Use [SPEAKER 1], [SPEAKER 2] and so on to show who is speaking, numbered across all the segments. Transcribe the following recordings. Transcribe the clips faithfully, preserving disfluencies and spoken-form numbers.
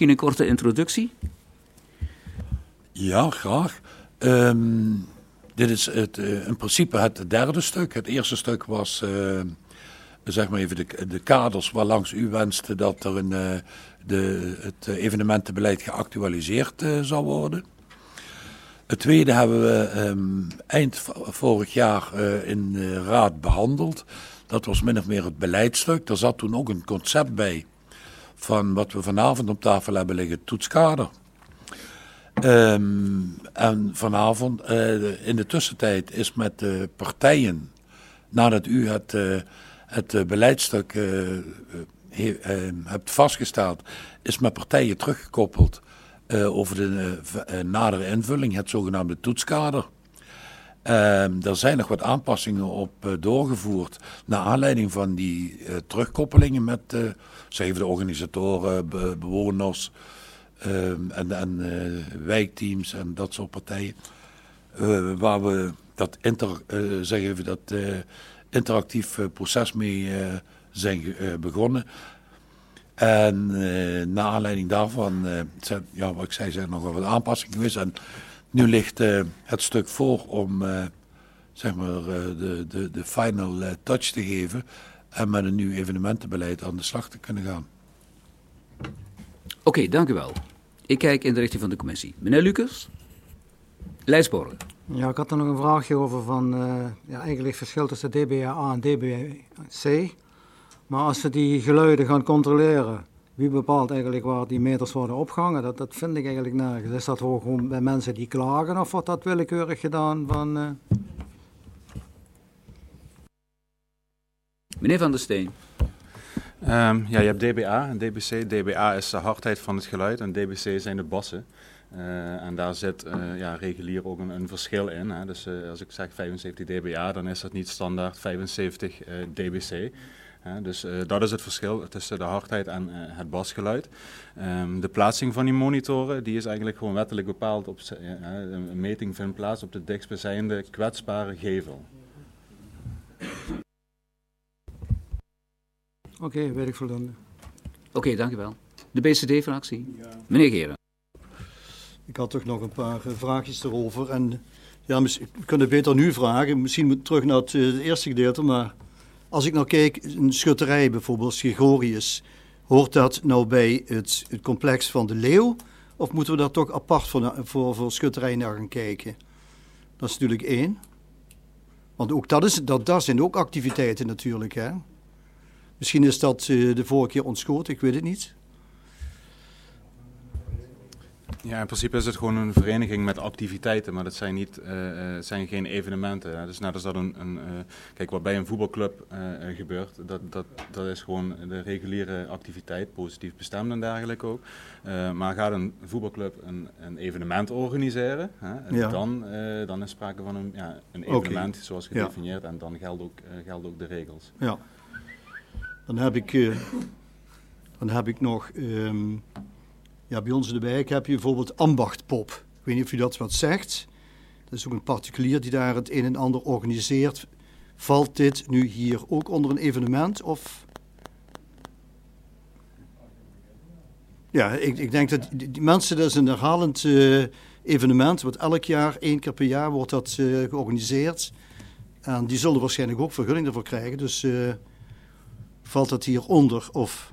[SPEAKER 1] misschien een korte introductie?
[SPEAKER 2] Ja, graag. Um, dit is het, uh, in principe het derde stuk. Het eerste stuk was uh, zeg maar even de, de kaders waarlangs u wenste dat er een, uh, de, het evenementenbeleid geactualiseerd uh, zou worden. Het tweede hebben we um, eind vorig jaar uh, in de raad behandeld. Dat was min of meer het beleidstuk. Daar zat toen ook een concept bij van wat we vanavond op tafel hebben liggen, het toetskader. Um, en vanavond, uh, in de tussentijd, is met de partijen, nadat u het, uh, het uh, beleidstuk uh, he, uh, hebt vastgesteld, is met partijen teruggekoppeld uh, over de uh, nadere invulling, het zogenaamde toetskader. Uh, er zijn nog wat aanpassingen op uh, doorgevoerd naar aanleiding van die uh, terugkoppelingen met uh, zeg de organisatoren, be- bewoners uh, en, en uh, wijkteams en dat soort partijen. Uh, waar we dat, inter, uh, zeg even, dat uh, interactief uh, proces mee uh, zijn uh, begonnen. En uh, naar aanleiding daarvan, uh, zijn, ja, wat ik zei, zijn er nog wel wat aanpassingen geweest. En nu ligt uh, het stuk voor om uh, zeg maar, uh, de, de, de final uh, touch te geven en met een nieuw evenementenbeleid aan de slag te kunnen gaan.
[SPEAKER 1] Oké, okay, dank u wel. Ik kijk in de richting van de commissie. Meneer Lucas, Lijsborgen.
[SPEAKER 3] Ja, ik had er nog een vraagje over van, uh, ja, eigenlijk verschil tussen D B A en D B C. Maar als we die geluiden gaan controleren, wie bepaalt eigenlijk waar die meters worden opgehangen? Dat, dat vind ik eigenlijk nergens. Is dat gewoon bij mensen die klagen of wordt dat willekeurig gedaan van... Uh...
[SPEAKER 1] Meneer Van der Steen.
[SPEAKER 4] Um, ja, je hebt D B A en D B C. D B A is de hardheid van het geluid en D B C zijn de bassen. Uh, en daar zit uh, ja, regulier ook een, een verschil in. Hè. Dus uh, als ik zeg vijfenzeventig D B A, dan is dat niet standaard vijfenzeventig uh, D B C. Ja, dus uh, dat is het verschil tussen de hardheid en uh, het basgeluid. Um, de plaatsing van die monitoren, die is eigenlijk gewoon wettelijk bepaald. Op, uh, een meting vindt plaats op de dichtstbijzijnde kwetsbare gevel.
[SPEAKER 3] Oké, okay, weet ik voldoende.
[SPEAKER 1] Oké, okay, dank u wel. De B C D-fractie. Ja. Meneer Geren.
[SPEAKER 5] Ik had toch nog een paar uh, vraagjes erover. En ja, we kunnen beter nu vragen. Misschien moet terug naar het, uh, het eerste gedeelte, maar... Als ik nou kijk, een schutterij bijvoorbeeld, Gregorius, hoort dat nou bij het, het complex van de Leeuw? Of moeten we daar toch apart voor, voor, voor schutterij naar gaan kijken? Dat is natuurlijk één. Want ook dat, is, dat, dat zijn ook activiteiten natuurlijk. Hè? Misschien is dat uh, de vorige keer ontschoten, ik weet het niet.
[SPEAKER 4] Ja, in principe is het gewoon een vereniging met activiteiten, maar dat zijn, niet, uh, zijn geen evenementen. Hè. Dus net als dat een, een uh, kijk, wat bij een voetbalclub uh, gebeurt, dat, dat, dat is gewoon de reguliere activiteit, positief bestemd en dergelijke ook. Uh, maar gaat een voetbalclub een, een evenement organiseren, hè, en ja. dan, uh, dan is sprake van een, ja, een evenement okay. zoals gedefinieerd ja. en dan gelden ook, uh, gelden ook de regels.
[SPEAKER 5] Ja, dan heb ik, uh, dan heb ik nog... Um Ja, bij ons in de wijk heb je bijvoorbeeld ambachtpop. Ik weet niet of u dat wat zegt. Dat is ook een particulier die daar het een en ander organiseert. Valt dit nu hier ook onder een evenement? Of... Ja, ik, ik denk dat die, die mensen, dat is een herhalend uh, evenement. Wat elk jaar, één keer per jaar, wordt dat uh, georganiseerd. En die zullen waarschijnlijk ook vergunning ervoor krijgen. Dus uh, valt dat hieronder of...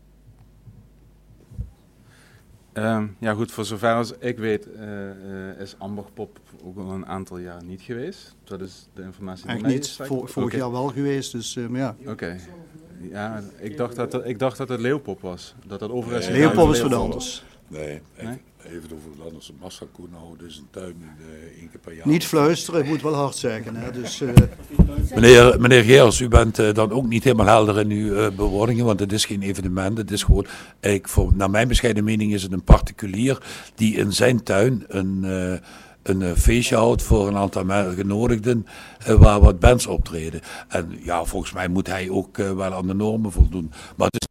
[SPEAKER 4] Um, ja goed, voor zover als ik weet uh, uh, is ambachtpop ook al een aantal jaar niet geweest. Dat is de informatie die mij
[SPEAKER 5] is. Voor, vorig okay. jaar wel geweest, dus uh, maar ja.
[SPEAKER 4] Oké. Okay. Ja, ik dacht, dat het, ik dacht dat het leeuwpop was. Dat dat over is.
[SPEAKER 5] Nee, leeuwpop is wat anders.
[SPEAKER 2] Nee, nee? Even over wat anders. Een massakoen houden is een tuin uh, één keer per jaar.
[SPEAKER 5] Niet fluisteren, ik moet wel hard zeggen. Hè? Dus, uh...
[SPEAKER 2] meneer, meneer Geers, u bent uh, dan ook niet helemaal helder in uw uh, bewoordingen, want het is geen evenement. Het is gewoon, ik, voor, naar mijn bescheiden mening is het een particulier die in zijn tuin een, uh, een uh, feestje houdt voor een aantal genodigden uh, waar wat bands optreden. En ja, volgens mij moet hij ook uh, wel aan de normen voldoen. Maar het is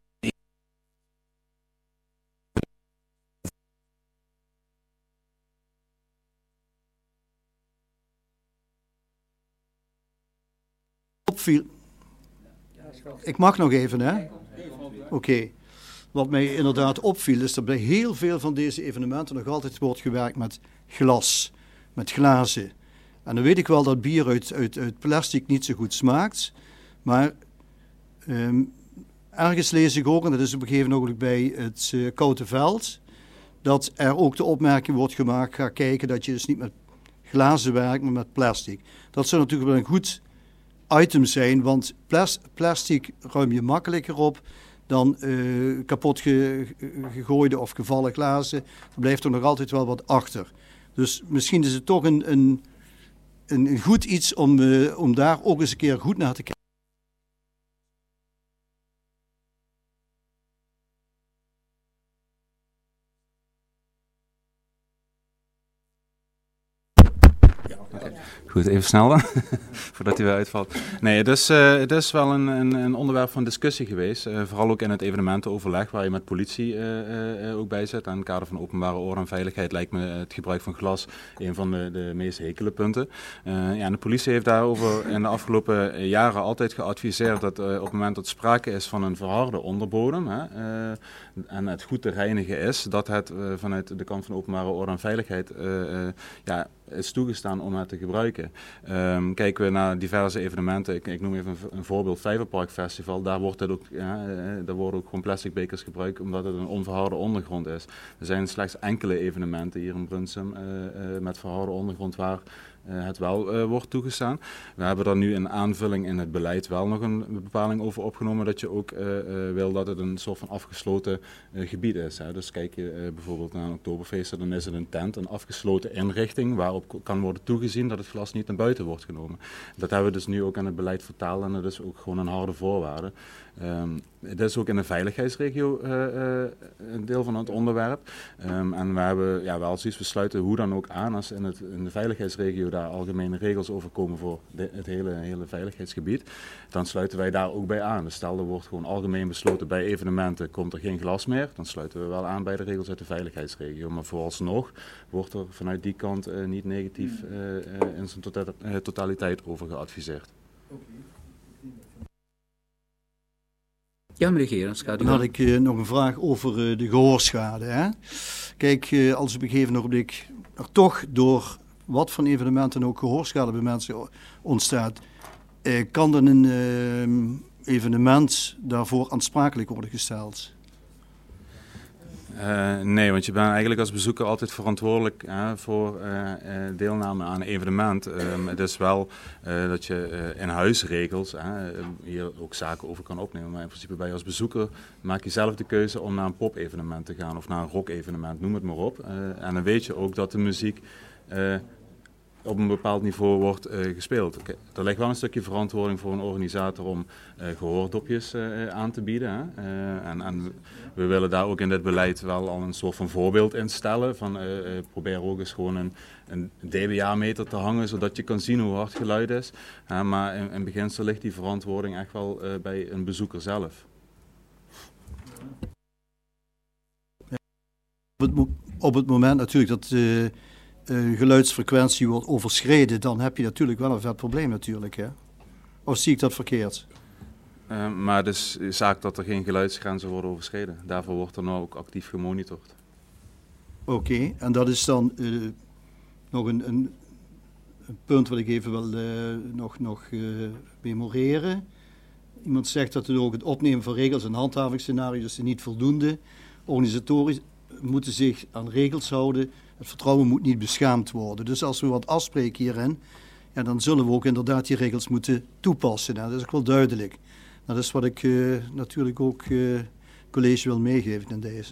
[SPEAKER 5] Ik mag nog even, hè? Oké. Okay. wat mij inderdaad opviel is dat bij heel veel van deze evenementen nog altijd wordt gewerkt met glas, met glazen. En dan weet ik wel dat bier uit, uit, uit plastic niet zo goed smaakt, maar um, ergens lees ik ook, en dat is op een gegeven moment bij het uh, Koute Veld, dat er ook de opmerking wordt gemaakt, ga kijken dat je dus niet met glazen werkt, maar met plastic. Dat zou natuurlijk wel een goed item zijn, want plas- plastic ruim je makkelijker op dan uh, kapot ge- gegooide of gevallen glazen. Er blijft er nog altijd wel wat achter. Dus misschien is het toch een, een, een goed iets om, uh, om daar ook eens een keer goed naar te kijken.
[SPEAKER 4] Goed, even snel dan, voordat hij weer uitvalt. Nee, het is, uh, het is wel een, een, een onderwerp van discussie geweest. Uh, vooral ook in het evenementenoverleg waar je met politie uh, uh, ook bij zit. In het kader van openbare orde en veiligheid lijkt me het gebruik van glas een van de, de meest hekele punten. Uh, ja, en de politie heeft daarover in de afgelopen jaren altijd geadviseerd dat uh, op het moment dat sprake is van een verharde onderbodem hè, uh, en het goed te reinigen is, dat het uh, vanuit de kant van openbare orde en veiligheid uh, uh, ja, is toegestaan om het te gebruiken. Um, kijken we naar diverse evenementen, ik, ik noem even een, een voorbeeld, Vijverpark Festival, daar, wordt het ook, ja, daar worden ook gewoon plastic bekers gebruikt omdat het een onverharde ondergrond is. Er zijn slechts enkele evenementen hier in Brunsum uh, uh, met verharde ondergrond waar Uh, het wel uh, wordt toegestaan. We hebben daar nu in aanvulling in het beleid wel nog een bepaling over opgenomen dat je ook uh, uh, wil dat het een soort van afgesloten uh, gebied is. Hè. Dus kijk je uh, bijvoorbeeld naar een Oktoberfeest, dan is het een tent, een afgesloten inrichting waarop kan worden toegezien dat het glas niet naar buiten wordt genomen. Dat hebben we dus nu ook in het beleid vertaald en dat is ook gewoon een harde voorwaarde. Um, het is ook in de veiligheidsregio uh, uh, een deel van het onderwerp. Um, en we hebben ja, wel zoiets, we sluiten hoe dan ook aan als in, het, in de veiligheidsregio daar algemene regels over komen voor de, het hele, hele veiligheidsgebied. Dan sluiten wij daar ook bij aan. Dus stel er wordt gewoon algemeen besloten bij evenementen komt er geen glas meer. Dan sluiten we wel aan bij de regels uit de veiligheidsregio. Maar vooralsnog wordt er vanuit die kant uh, niet negatief uh, uh, in zijn tota- uh, totaliteit over geadviseerd.
[SPEAKER 3] Okay.
[SPEAKER 1] Ja, meneer Gerens, gaat u
[SPEAKER 5] Dan had ik uh, nog een vraag over uh, de gehoorschade. Hè? Kijk, uh, als op een gegeven ogenblik er toch door wat voor evenementen ook gehoorschade bij mensen ontstaat, uh, kan dan een uh, evenement daarvoor aansprakelijk worden gesteld?
[SPEAKER 4] Uh, nee, want je bent eigenlijk als bezoeker altijd verantwoordelijk hè, voor uh, uh, deelname aan een evenement. Um, het is wel uh, dat je uh, in huisregels hè, hier ook zaken over kan opnemen. Maar in principe ben je als bezoeker, maak je zelf de keuze om naar een pop-evenement te gaan of naar een rock-evenement, noem het maar op. Uh, en dan weet je ook dat de muziek uh, op een bepaald niveau wordt uh, gespeeld. Okay. Er ligt wel een stukje verantwoording voor een organisator om uh, gehoordopjes uh, aan te bieden. Hè? Uh, en, en we willen daar ook in dit beleid wel al een soort van voorbeeld in stellen. Van, uh, uh, probeer ook eens gewoon een, een D B A-meter te hangen, zodat je kan zien hoe hard geluid is. Uh, maar in, in beginsel ligt die verantwoording echt wel uh, bij een bezoeker zelf.
[SPEAKER 5] Op het, mo- op het moment natuurlijk dat de uh, uh, geluidsfrequentie wordt overschreden, dan heb je natuurlijk wel een vet probleem natuurlijk. Hè? Of zie ik dat verkeerd?
[SPEAKER 4] Uh, maar het is zaak dat er geen geluidsgrenzen worden overschreden. Daarvoor wordt er nou ook actief gemonitord.
[SPEAKER 5] Oké, okay, en dat is dan uh, nog een, een, een punt wat ik even wil uh, nog, nog uh, memoreren. Iemand zegt dat ook het opnemen van regels en handhavingsscenario's is niet voldoende. Organisatoren moeten zich aan regels houden. Het vertrouwen moet niet beschaamd worden. Dus als we wat afspreken hierin, ja, dan zullen we ook inderdaad die regels moeten toepassen. Nou, dat is ook wel duidelijk. Dat is wat ik uh, natuurlijk ook uh, college wil meegeven in deze.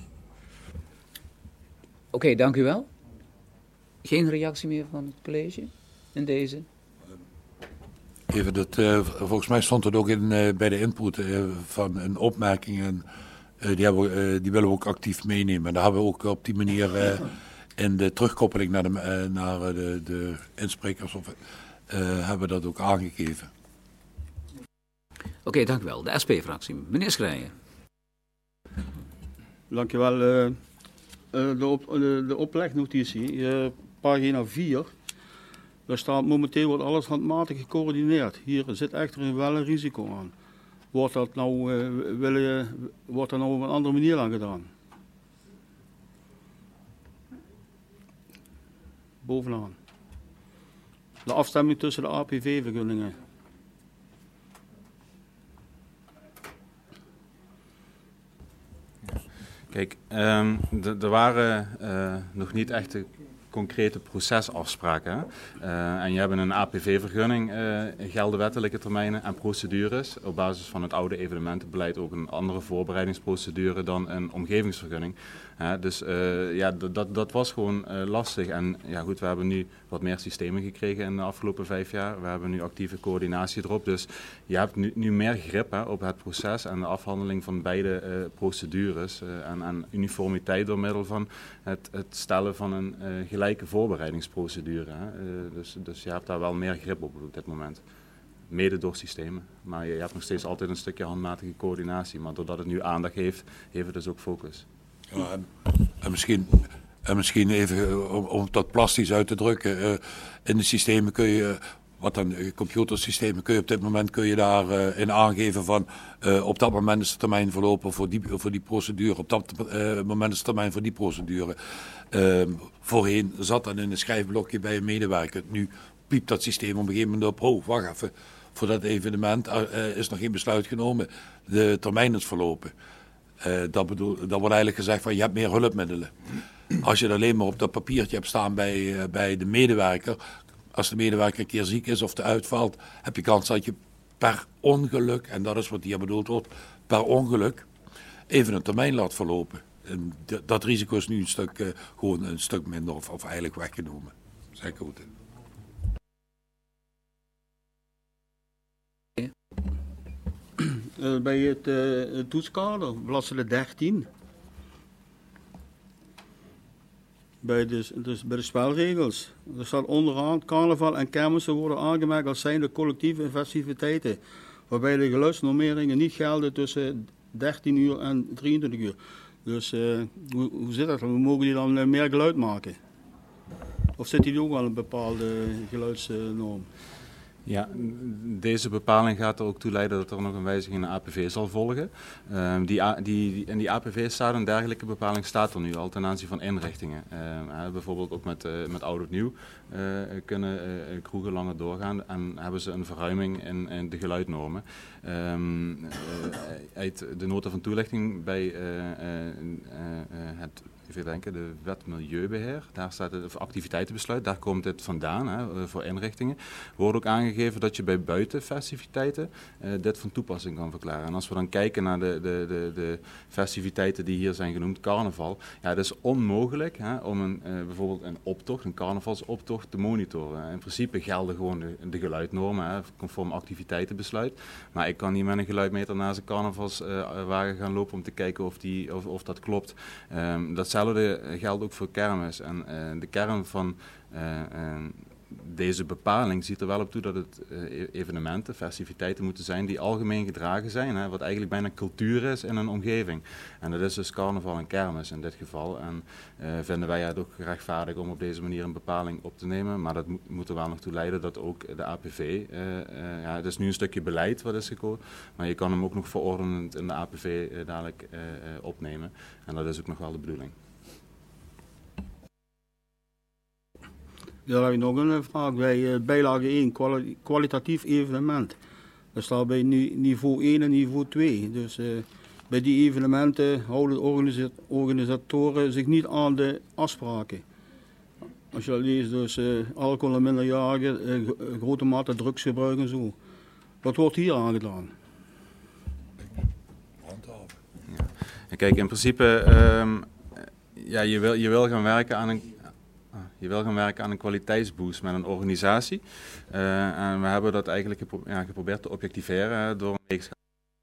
[SPEAKER 1] Oké, okay, dank u wel. Geen reactie meer van het college in deze?
[SPEAKER 2] Even dat, uh, volgens mij stond het ook in, uh, bij de input uh, van een opmerking. En, uh, die, hebben we, uh, die willen we ook actief meenemen. En daar hebben we ook op die manier uh, in de terugkoppeling naar de, uh, naar de, de insprekers of, uh, hebben we dat ook aangegeven.
[SPEAKER 1] Oké, okay, dank u wel. De S P-fractie. Meneer Schrijen.
[SPEAKER 6] Dank je wel. Uh, uh, de, op, de, de oplegnotitie, uh, pagina vier. Daar staat momenteel wordt alles handmatig gecoördineerd. Hier zit echter wel een risico aan. wordt dat nou, uh, willen, wordt dat nou op een andere manier aan gedaan? Bovenaan. De afstemming tussen de A P V-vergunningen.
[SPEAKER 4] Kijk, um, er waren uh, nog niet echt de concrete procesafspraken. Hè? Uh, en je hebt een A P V-vergunning, uh, gelden wettelijke termijnen en procedures. Op basis van het oude evenementenbeleid ook een andere voorbereidingsprocedure dan een omgevingsvergunning. Uh, dus uh, ja, dat, dat was gewoon uh, lastig. En ja goed, we hebben nu wat meer systemen gekregen in de afgelopen vijf jaar. We hebben nu actieve coördinatie erop. Dus je hebt nu, nu meer grip hè, op het proces en de afhandeling van beide uh, procedures. Uh, en, en uniformiteit door middel van het, het stellen van een uh, gelijke voorbereidingsprocedure. Hè. Uh, dus, dus je hebt daar wel meer grip op op dit moment. Mede door systemen. Maar je, je hebt nog steeds altijd een stukje handmatige coördinatie. Maar doordat het nu aandacht heeft, heeft het dus ook focus.
[SPEAKER 2] Ja, en, en, misschien, en misschien even om, om dat plastisch uit te drukken. Uh, in de systemen kun je, wat dan computersystemen, kun je op dit moment kun je daar uh, in aangeven van uh, op dat moment is de termijn verlopen voor die, voor die procedure. Op dat uh, moment is de termijn voor die procedure. Uh, voorheen zat dat in een schrijfblokje bij een medewerker. Nu piept dat systeem op een gegeven moment op. Oh, wacht even. Voor dat evenement uh, is nog geen besluit genomen. De termijn is verlopen. Uh, dat, bedoel, dat wordt eigenlijk gezegd van je hebt meer hulpmiddelen. Als je het alleen maar op dat papiertje hebt staan bij, uh, bij de medewerker. Als de medewerker een keer ziek is of te uitvalt, heb je kans dat je per ongeluk, en dat is wat hier bedoeld wordt, per ongeluk even een termijn laat verlopen. En d- dat risico is nu een stuk, uh, gewoon een stuk minder of, of eigenlijk weggenomen. Zeg goed.
[SPEAKER 6] Uh, bij het, uh, het toetskader, bladzijde dertien. Bij de, dus bij de spelregels. Er staat onderaan, carnaval en kermissen worden aangemerkt als zijnde collectieve festiviteiten. Waarbij de geluidsnormeringen niet gelden tussen dertien uur en drieëntwintig uur. Dus uh, hoe, hoe zit dat? Hoe mogen die dan uh, meer geluid maken? Of zit die ook wel een bepaalde geluidsnorm?
[SPEAKER 4] Ja, deze bepaling gaat er ook toe leiden dat er nog een wijziging in de A P V zal volgen. Uh, die, die, die, in die A P V staat een dergelijke bepaling staat er nu al ten aanzien van inrichtingen. Uh, uh, bijvoorbeeld ook met, uh, met oud of nieuw uh, kunnen uh, kroegen langer doorgaan en hebben ze een verruiming in, in de geluidnormen. Um, uh, uit de nota van toelichting bij uh, uh, uh, het even denken, de wet milieubeheer, daar staat het activiteitenbesluit, daar komt het vandaan hè, voor inrichtingen. Wordt ook aangegeven dat je bij buitenfestiviteiten uh, dit van toepassing kan verklaren. En als we dan kijken naar de, de, de, de festiviteiten die hier zijn genoemd, carnaval, ja, het is onmogelijk hè, om een, uh, bijvoorbeeld een optocht, een carnavalsoptocht te monitoren. In principe gelden gewoon de, de geluidnormen, hè, conform activiteitenbesluit. Maar ik kan niet met een geluidmeter naast een carnavalswagen uh, gaan lopen om te kijken of, die, of, of dat klopt. Um, dat Hetzelfde geldt ook voor kermis. En uh, de kern van uh, uh, deze bepaling ziet er wel op toe dat het uh, evenementen, festiviteiten moeten zijn die algemeen gedragen zijn. Hè, wat eigenlijk bijna cultuur is in een omgeving. En dat is dus carnaval en kermis in dit geval. En uh, vinden wij het ook gerechtvaardig om op deze manier een bepaling op te nemen. Maar dat mo- moet er wel nog toe leiden dat ook de A P V, uh, uh, ja, het is nu een stukje beleid wat is gekomen. Maar je kan hem ook nog verordenend in de A P V uh, dadelijk uh, uh, opnemen. En dat is ook nog wel de bedoeling.
[SPEAKER 6] Ja, dan heb ik nog een vraag. Bij uh, bijlage één, kwali- kwalitatief evenement. Dat staat bij ni- niveau één en niveau twee. Dus uh, bij die evenementen houden de organisa- organisatoren zich niet aan de afspraken. Als je dat leest, dus uh, alcohol en minderjarigen, uh, g- grote mate drugsgebruik en zo. Wat wordt hier aangedaan?
[SPEAKER 4] Ja. Kijk, in principe, um, ja, je, wil, je wil gaan werken aan een... Je wil gaan werken aan een kwaliteitsboost met een organisatie. Uh, en we hebben dat eigenlijk gepro- ja, geprobeerd te objectiveren uh, door een weegschaal.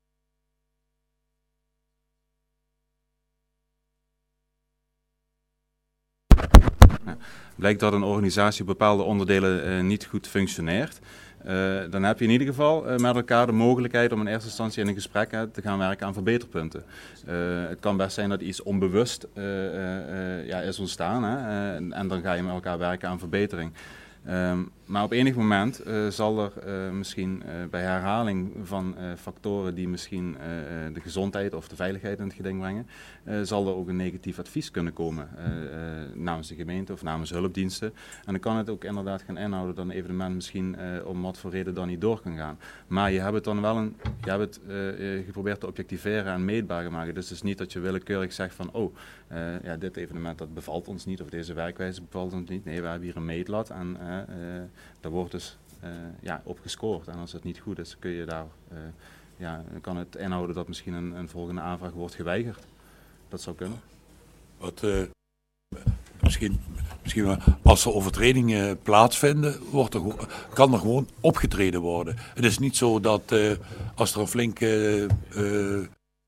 [SPEAKER 4] Ja, blijkt dat een organisatie op bepaalde onderdelen uh, niet goed functioneert. Uh, dan heb je in ieder geval uh, met elkaar de mogelijkheid om in eerste instantie in een gesprek uh, te gaan werken aan verbeterpunten. Uh, het kan best zijn dat iets onbewust uh, uh, uh, ja, is ontstaan hè, uh, en dan ga je met elkaar werken aan verbetering. Um, maar op enig moment uh, zal er uh, misschien uh, bij herhaling van uh, factoren die misschien uh, de gezondheid of de veiligheid in het geding brengen, uh, zal er ook een negatief advies kunnen komen uh, uh, namens de gemeente of namens hulpdiensten. En dan kan het ook inderdaad gaan inhouden dat een evenement misschien uh, om wat voor reden dan niet door kan gaan. Maar je hebt het dan wel een, je hebt het uh, geprobeerd te objectiveren en meetbaar te maken. Dus het is niet dat je willekeurig zegt van oh, uh, ja, dit evenement dat bevalt ons niet of deze werkwijze bevalt ons niet. Nee, we hebben hier een meetlat en uh, uh, daar wordt dus uh, ja, op gescoord. En als het niet goed is, kun je daar, uh, ja, kan het inhouden dat misschien een, een volgende aanvraag wordt geweigerd. Dat zou kunnen.
[SPEAKER 2] Wat, uh, misschien, misschien wel, als er overtredingen plaatsvinden, wordt er, kan er gewoon opgetreden worden. Het is niet zo dat uh, als er een flinke uh,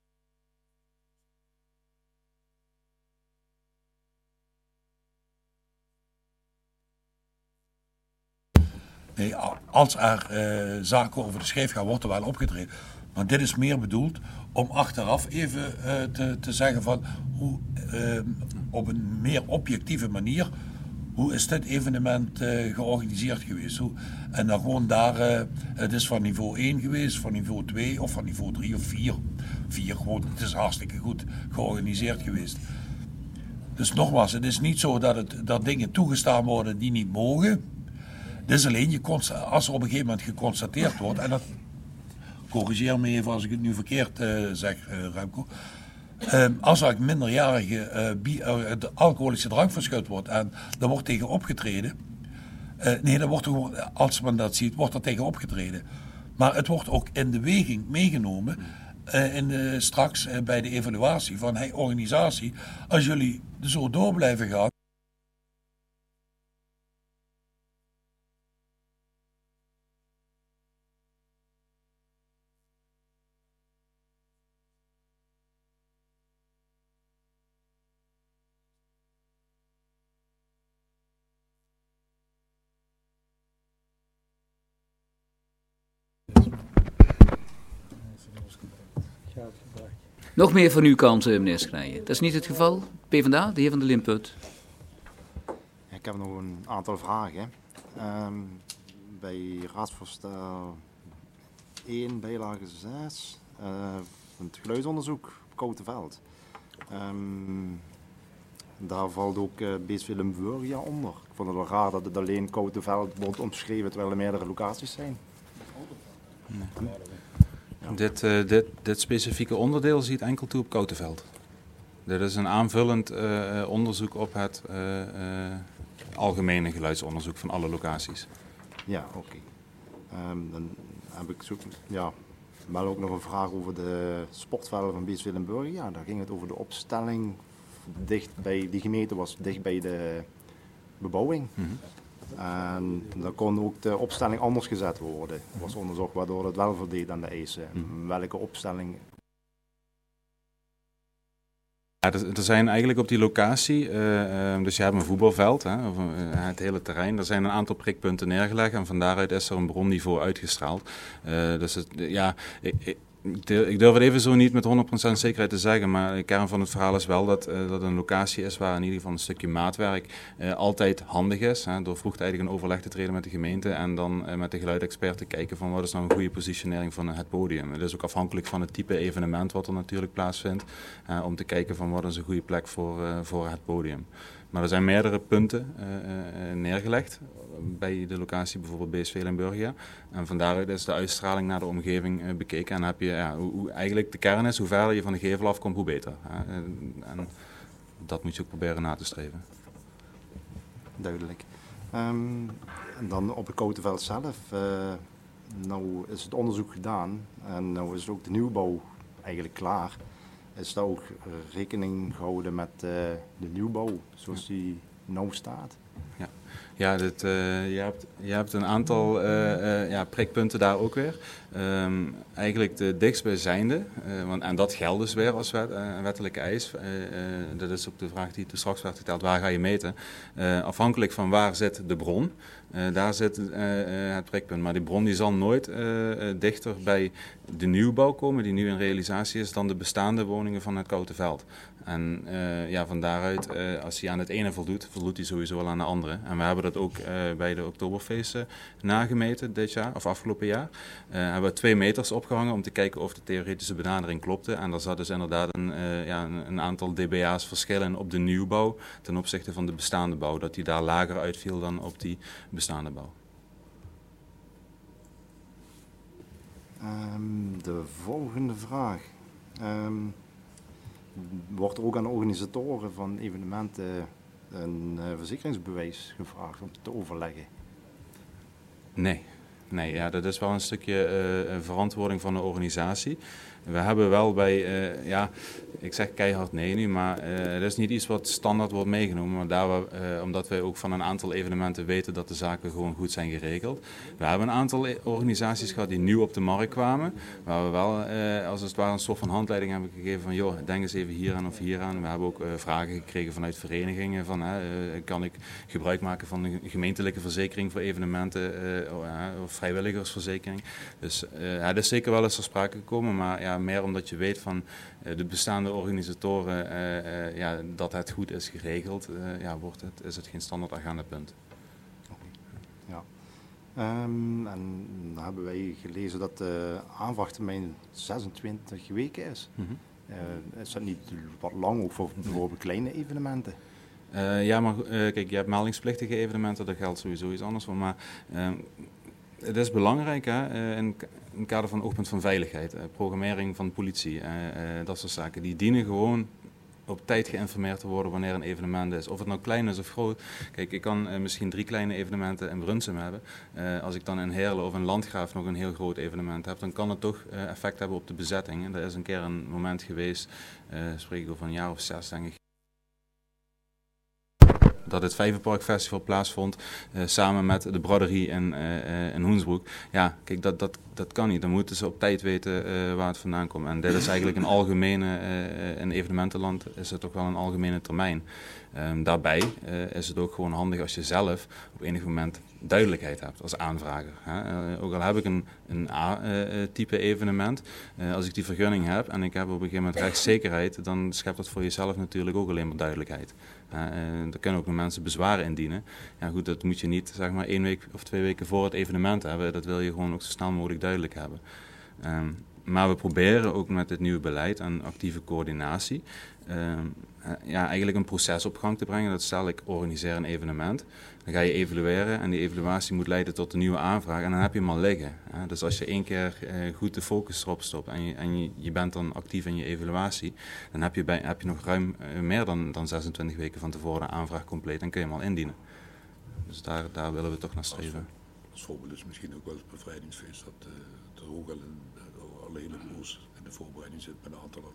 [SPEAKER 2] Nee, als er uh, zaken over de schijf gaan, wordt er wel opgetreden. Maar dit is meer bedoeld om achteraf even uh, te, te zeggen van hoe uh, op een meer objectieve manier, hoe is dit evenement uh, georganiseerd geweest? Hoe, en dan gewoon daar, uh, het is van niveau één geweest, van niveau twee of van niveau drie of vier. vier gewoon, het is hartstikke goed georganiseerd geweest. Dus nogmaals, het is niet zo dat, het, dat dingen toegestaan worden die niet mogen. Het is alleen, je als er op een gegeven moment geconstateerd wordt, en dat corrigeer me even als ik het nu verkeerd uh, zeg, uh, Remco. Uh, als er minderjarige uh, uh, de alcoholische drank verschut wordt en er wordt tegen opgetreden. Uh, nee, dan wordt er gewoon, als men dat ziet, wordt er tegen opgetreden. Maar het wordt ook in de weging meegenomen uh, in de, straks uh, bij de evaluatie van hey, organisatie. Als jullie zo door blijven gaan.
[SPEAKER 1] Nog meer van uw kant, meneer Schrijen. Dat is niet het geval. PvdA, de heer Van der Limput.
[SPEAKER 7] Ik heb nog een aantal vragen. Um, bij raadsvoorstel één, bijlage zes, uh, het geluidsonderzoek op Koutenveld. Um, daar valt ook uh, B S V Limburgia onder. Ik vond het wel raar dat het alleen Koutenveld wordt omschreven terwijl er meerdere locaties zijn.
[SPEAKER 4] Nee. Ja. Dit, uh, dit, dit specifieke onderdeel ziet enkel toe op Koutenveld. Dit is een aanvullend uh, onderzoek op het uh, uh, algemene geluidsonderzoek van alle locaties.
[SPEAKER 7] Ja, oké. Okay. Um, dan heb ik zo, ja, wel ook nog een vraag over de sportvelden van B S V Limburgia. Ja, daar ging het over de opstelling. Dicht bij, die gemeente was dicht bij de bebouwing. Mm-hmm. En dan kon ook de opstelling anders gezet worden. Er was onderzocht waardoor het wel voldeed aan de eisen. Mm-hmm. Welke opstelling?
[SPEAKER 4] Ja, er, er zijn eigenlijk op die locatie, uh, uh, dus je hebt een voetbalveld, hè, of, uh, het hele terrein, er zijn een aantal prikpunten neergelegd en van daaruit is er een bronniveau uitgestraald. Uh, dus het, ja, ik, ik, ik durf het even zo niet met honderd procent zekerheid te zeggen, maar de kern van het verhaal is wel dat uh, dat een locatie is waar in ieder geval een stukje maatwerk uh, altijd handig is. Hè, door vroegtijdig in overleg te treden met de gemeente en dan uh, met de geluidexpert te kijken van wat is nou een goede positionering van het podium. Het is ook afhankelijk van het type evenement wat er natuurlijk plaatsvindt, uh, om te kijken van wat is een goede plek voor, uh, voor het podium. Maar er zijn meerdere punten uh, uh, neergelegd bij de locatie, bijvoorbeeld B S V Limburgia. En van daaruit is de uitstraling naar de omgeving uh, bekeken. En heb je, ja, hoe, hoe eigenlijk de kern is, hoe verder je van de gevel afkomt, hoe beter. Uh, en, en dat moet je ook proberen na te streven.
[SPEAKER 7] Duidelijk. Um, en dan op het Koutenveld zelf. Uh, nou is het onderzoek gedaan en nou is ook de nieuwbouw eigenlijk klaar. Is daar ook rekening gehouden met uh, de nieuwbouw zoals die nu staat?
[SPEAKER 4] Ja, ja dit, uh, je, hebt, je hebt een aantal uh, uh, ja, prikpunten daar ook weer. Um, eigenlijk de dichtstbijzijnde, uh, want, en dat geldt dus weer als wet, uh, wettelijke eis. Uh, uh, dat is ook de vraag die toen straks werd geteld, waar ga je meten? Uh, afhankelijk van waar zit de bron, uh, daar zit uh, uh, het prikpunt. Maar die bron die zal nooit uh, uh, dichter bij de nieuwbouw komen, die nu in realisatie is, dan de bestaande woningen van het Koutenveld. En uh, ja, van daaruit, uh, als hij aan het ene voldoet, voldoet hij sowieso al aan de andere. En we hebben dat ook uh, bij de Oktoberfeesten nagemeten dit jaar, of afgelopen jaar. Uh, hebben we twee meters opgehangen om te kijken of de theoretische benadering klopte. En daar zat dus inderdaad een, uh, ja, een, een aantal dBA's verschillen op de nieuwbouw ten opzichte van de bestaande bouw. Dat die daar lager uitviel dan op die bestaande bouw.
[SPEAKER 7] Um, de volgende vraag. Um, wordt er ook aan de organisatoren van evenementen een uh, verzekeringsbewijs gevraagd om te overleggen?
[SPEAKER 4] Nee. Nee, ja, dat is wel een stukje uh, verantwoording van de organisatie. We hebben wel bij, uh, ja, ik zeg keihard nee nu, maar uh, dat is niet iets wat standaard wordt meegenomen. Maar daar we, uh, omdat wij ook van een aantal evenementen weten dat de zaken gewoon goed zijn geregeld. We hebben een aantal organisaties gehad die nieuw op de markt kwamen. Waar we wel uh, als het ware een soort van handleiding hebben gegeven van joh, denk eens even hier aan of hier aan. We hebben ook uh, vragen gekregen vanuit verenigingen van uh, kan ik gebruik maken van een gemeentelijke verzekering voor evenementen uh, of vrijwilligersverzekering. Dus uh, ja, dat is zeker wel eens ter sprake gekomen, maar ja, meer omdat je weet van uh, de bestaande organisatoren uh, uh, ja, dat het goed is geregeld, uh, ja, wordt het, is het geen standaard agendapunt.
[SPEAKER 7] Ja. Um, en dan hebben wij gelezen dat de aanvraagtermijn zesentwintig weken is. Mm-hmm. uh, is dat niet wat lang ook voor bijvoorbeeld kleine evenementen?
[SPEAKER 4] Uh, ja, maar uh, kijk, je hebt meldingsplictige evenementen, daar geldt sowieso iets anders voor, maar uh, het is belangrijk hè, in het kader van oogpunt van veiligheid, programmering van politie, dat soort zaken. Die dienen gewoon op tijd geïnformeerd te worden wanneer een evenement is. Of het nou klein is of groot. Kijk, ik kan misschien drie kleine evenementen in Brunsum hebben. Als ik dan in Heerlen of in Landgraaf nog een heel groot evenement heb, dan kan het toch effect hebben op de bezetting. En er is een keer een moment geweest, spreek ik over een jaar of zes denk ik, dat het Vijverpark Festival plaatsvond uh, samen met de braderie in, uh, in Hoensbroek. Ja, kijk, dat, dat, dat kan niet. Dan moeten ze op tijd weten uh, waar het vandaan komt. En dit is eigenlijk een algemene, uh, in evenementenland is het toch wel een algemene termijn. Um, daarbij uh, is het ook gewoon handig als je zelf op enig moment duidelijkheid hebt als aanvrager. Hè. Uh, ook al heb ik een, een A-type uh, evenement, uh, als ik die vergunning heb en ik heb op een gegeven moment rechtszekerheid, dan schept dat voor jezelf natuurlijk ook alleen maar duidelijkheid. Uh, uh, er kunnen ook nog mensen bezwaren indienen. Ja goed, dat moet je niet zeg maar één week of twee weken voor het evenement hebben. Dat wil je gewoon ook zo snel mogelijk duidelijk hebben. Um, maar we proberen ook met dit nieuwe beleid en actieve coördinatie um, uh, ja, eigenlijk een proces op gang te brengen. Dat stel ik organiseer een evenement. Dan ga je evalueren en die evaluatie moet leiden tot een nieuwe aanvraag en dan heb je hem al liggen. Hè? Dus als je één keer uh, goed de focus erop stopt en, je, en je, je bent dan actief in je evaluatie, dan heb je, bij, heb je nog ruim uh, meer dan, dan zesentwintig weken van tevoren de aanvraag compleet en kun je hem al indienen. Dus daar, daar willen we toch naar streven.
[SPEAKER 2] Als voorbeeld is misschien ook wel het bevrijdingsfeest dat uh, er ook al een, al een hele poos in de voorbereiding zit met een aantal.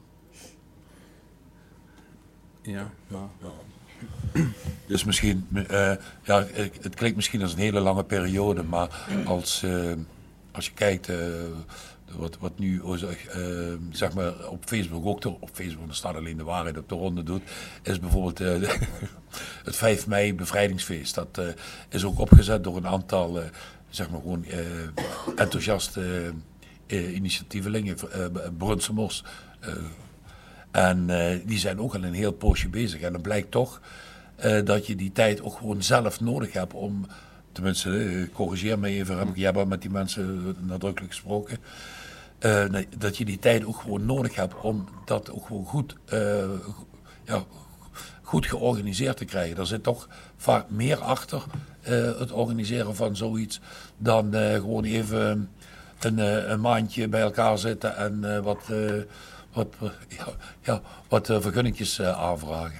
[SPEAKER 4] Ja,
[SPEAKER 2] ja, ja. Dus misschien, uh, ja, het klinkt misschien als een hele lange periode, maar als, uh, als je kijkt, uh, wat, wat nu uh, zeg maar op Facebook ook, op Facebook er staat alleen de waarheid op de ronde doet, is bijvoorbeeld uh, het vijf mei bevrijdingsfeest. Dat uh, is ook opgezet door een aantal, uh, zeg maar gewoon uh, enthousiaste uh, initiatievelingen, uh, Brunsumers. Uh, En uh, die zijn ook al een heel poosje bezig. En dan blijkt toch uh, dat je die tijd ook gewoon zelf nodig hebt om, tenminste, uh, corrigeer me even, heb ik jij hebt met die mensen nadrukkelijk gesproken, uh, nee, dat je die tijd ook gewoon nodig hebt om dat ook gewoon goed, uh, ja, goed georganiseerd te krijgen. Er zit toch vaak meer achter uh, het organiseren van zoiets dan uh, gewoon even een, uh, een maandje bij elkaar zitten en uh, wat... Uh, Wat, ja, ja, wat uh, vergunningjes uh, aanvragen.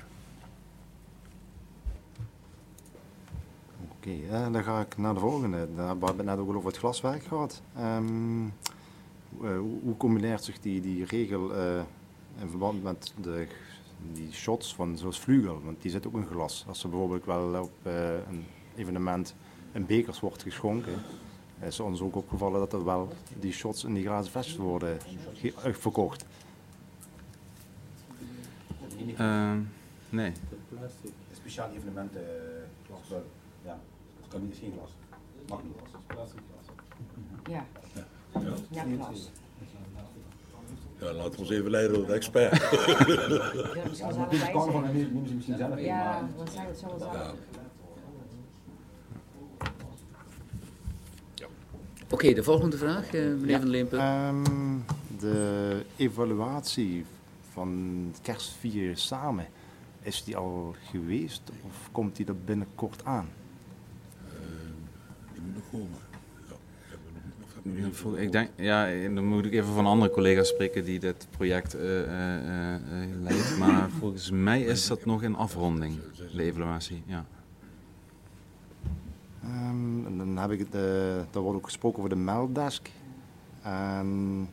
[SPEAKER 7] Oké, okay, uh, dan ga ik naar de volgende. We hebben het net ook al over het glaswerk gehad. Um, uh, hoe, hoe combineert zich die, die regel uh, in verband met de, die shots van zoals Vlugel? Want die zit ook in glas. Als er bijvoorbeeld wel op uh, een evenement in bekers wordt geschonken, is ons ook opgevallen dat er wel die shots in die glazen flesjes worden ge- verkocht.
[SPEAKER 4] Uh, nee.
[SPEAKER 8] Speciaal evenementen, glas, ja, dat kan niet, geen glas. Mag niet glas, plastic glas.
[SPEAKER 9] Ja,
[SPEAKER 2] ja.
[SPEAKER 9] ja, glas.
[SPEAKER 2] Ja, laten we ons even leiden door de expert.
[SPEAKER 8] Ja, misschien zelf bij zijn. Neem ze misschien zelf in.
[SPEAKER 9] Ja, wat zijn het zo wel zelf.
[SPEAKER 1] Oké, okay, de volgende vraag, uh, meneer
[SPEAKER 7] ja,
[SPEAKER 1] Van Leempen.
[SPEAKER 7] Um, de evaluatie van het kerstvieren samen, is die al geweest of komt die er binnenkort aan?
[SPEAKER 2] Uh, die moet nog komen.
[SPEAKER 4] Ik denk, ja, dan moet ik even van andere collega's spreken die dit project uh, uh, uh, leidt. Maar volgens mij is dat nog in afronding, de evaluatie. Ja.
[SPEAKER 7] Um, en dan heb ik het, uh, daar wordt ook gesproken over de melddesk. Um,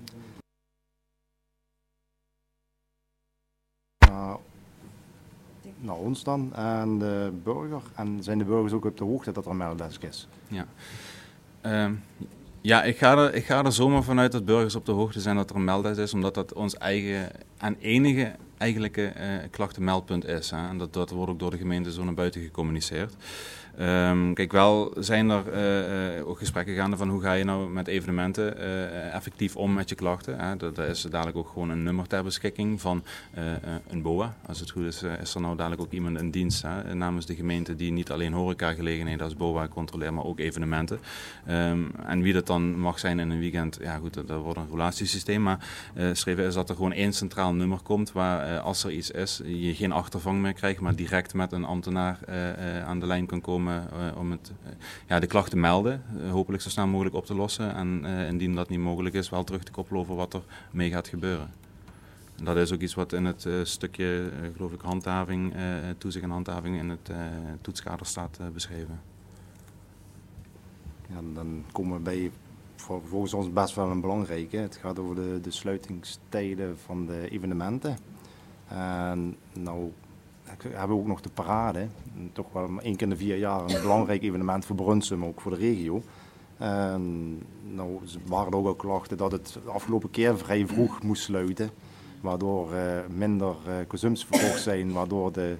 [SPEAKER 7] naar, naar ons dan en de burger. En zijn de burgers ook op de hoogte dat er een melddesk is?
[SPEAKER 4] Ja. Um, Ja, ik ga, er, ik ga er zomaar vanuit dat burgers op de hoogte zijn dat er een melddesk is, omdat dat ons eigen en enige eigenlijke uh, klachtenmeldpunt is. Hè. En dat, dat wordt ook door de gemeente zo naar buiten gecommuniceerd. Um, kijk, wel zijn er uh, uh, ook gesprekken gaande van hoe ga je nou met evenementen uh, effectief om met je klachten. Hè. Dat, dat is dadelijk ook gewoon een nummer ter beschikking van uh, uh, een B O A. Als het goed is, uh, is er nou dadelijk ook iemand in dienst hè, namens de gemeente die niet alleen horecagelegenheden als B O A controleert, maar ook evenementen. Um, en wie dat dan mag zijn in een weekend, ja goed, dat, dat wordt een relatiesysteem. Maar uh, streven is dat er gewoon één centraal nummer komt waar uh, als er iets is, je geen achtervang meer krijgt, maar direct met een ambtenaar uh, uh, aan de lijn kan komen. Uh, om het, uh, ja, de klacht te melden, uh, hopelijk zo snel mogelijk op te lossen en uh, indien dat niet mogelijk is, wel terug te koppelen over wat er mee gaat gebeuren. En dat is ook iets wat in het uh, stukje, uh, geloof ik, handhaving, uh, toezicht en handhaving in het uh, toetskader staat uh, beschreven.
[SPEAKER 7] Ja, dan komen we bij, voor, volgens ons best wel een belangrijke. Het gaat over de, de sluitingstijden van de evenementen. En nou hebben we ook nog de parade. Toch wel één keer in de vier jaar een belangrijk evenement voor Brunsum, maar ook voor de regio. En nou waren er ook al klachten dat het de afgelopen keer vrij vroeg moest sluiten. Waardoor uh, minder uh, consumpties verkocht zijn, waardoor de,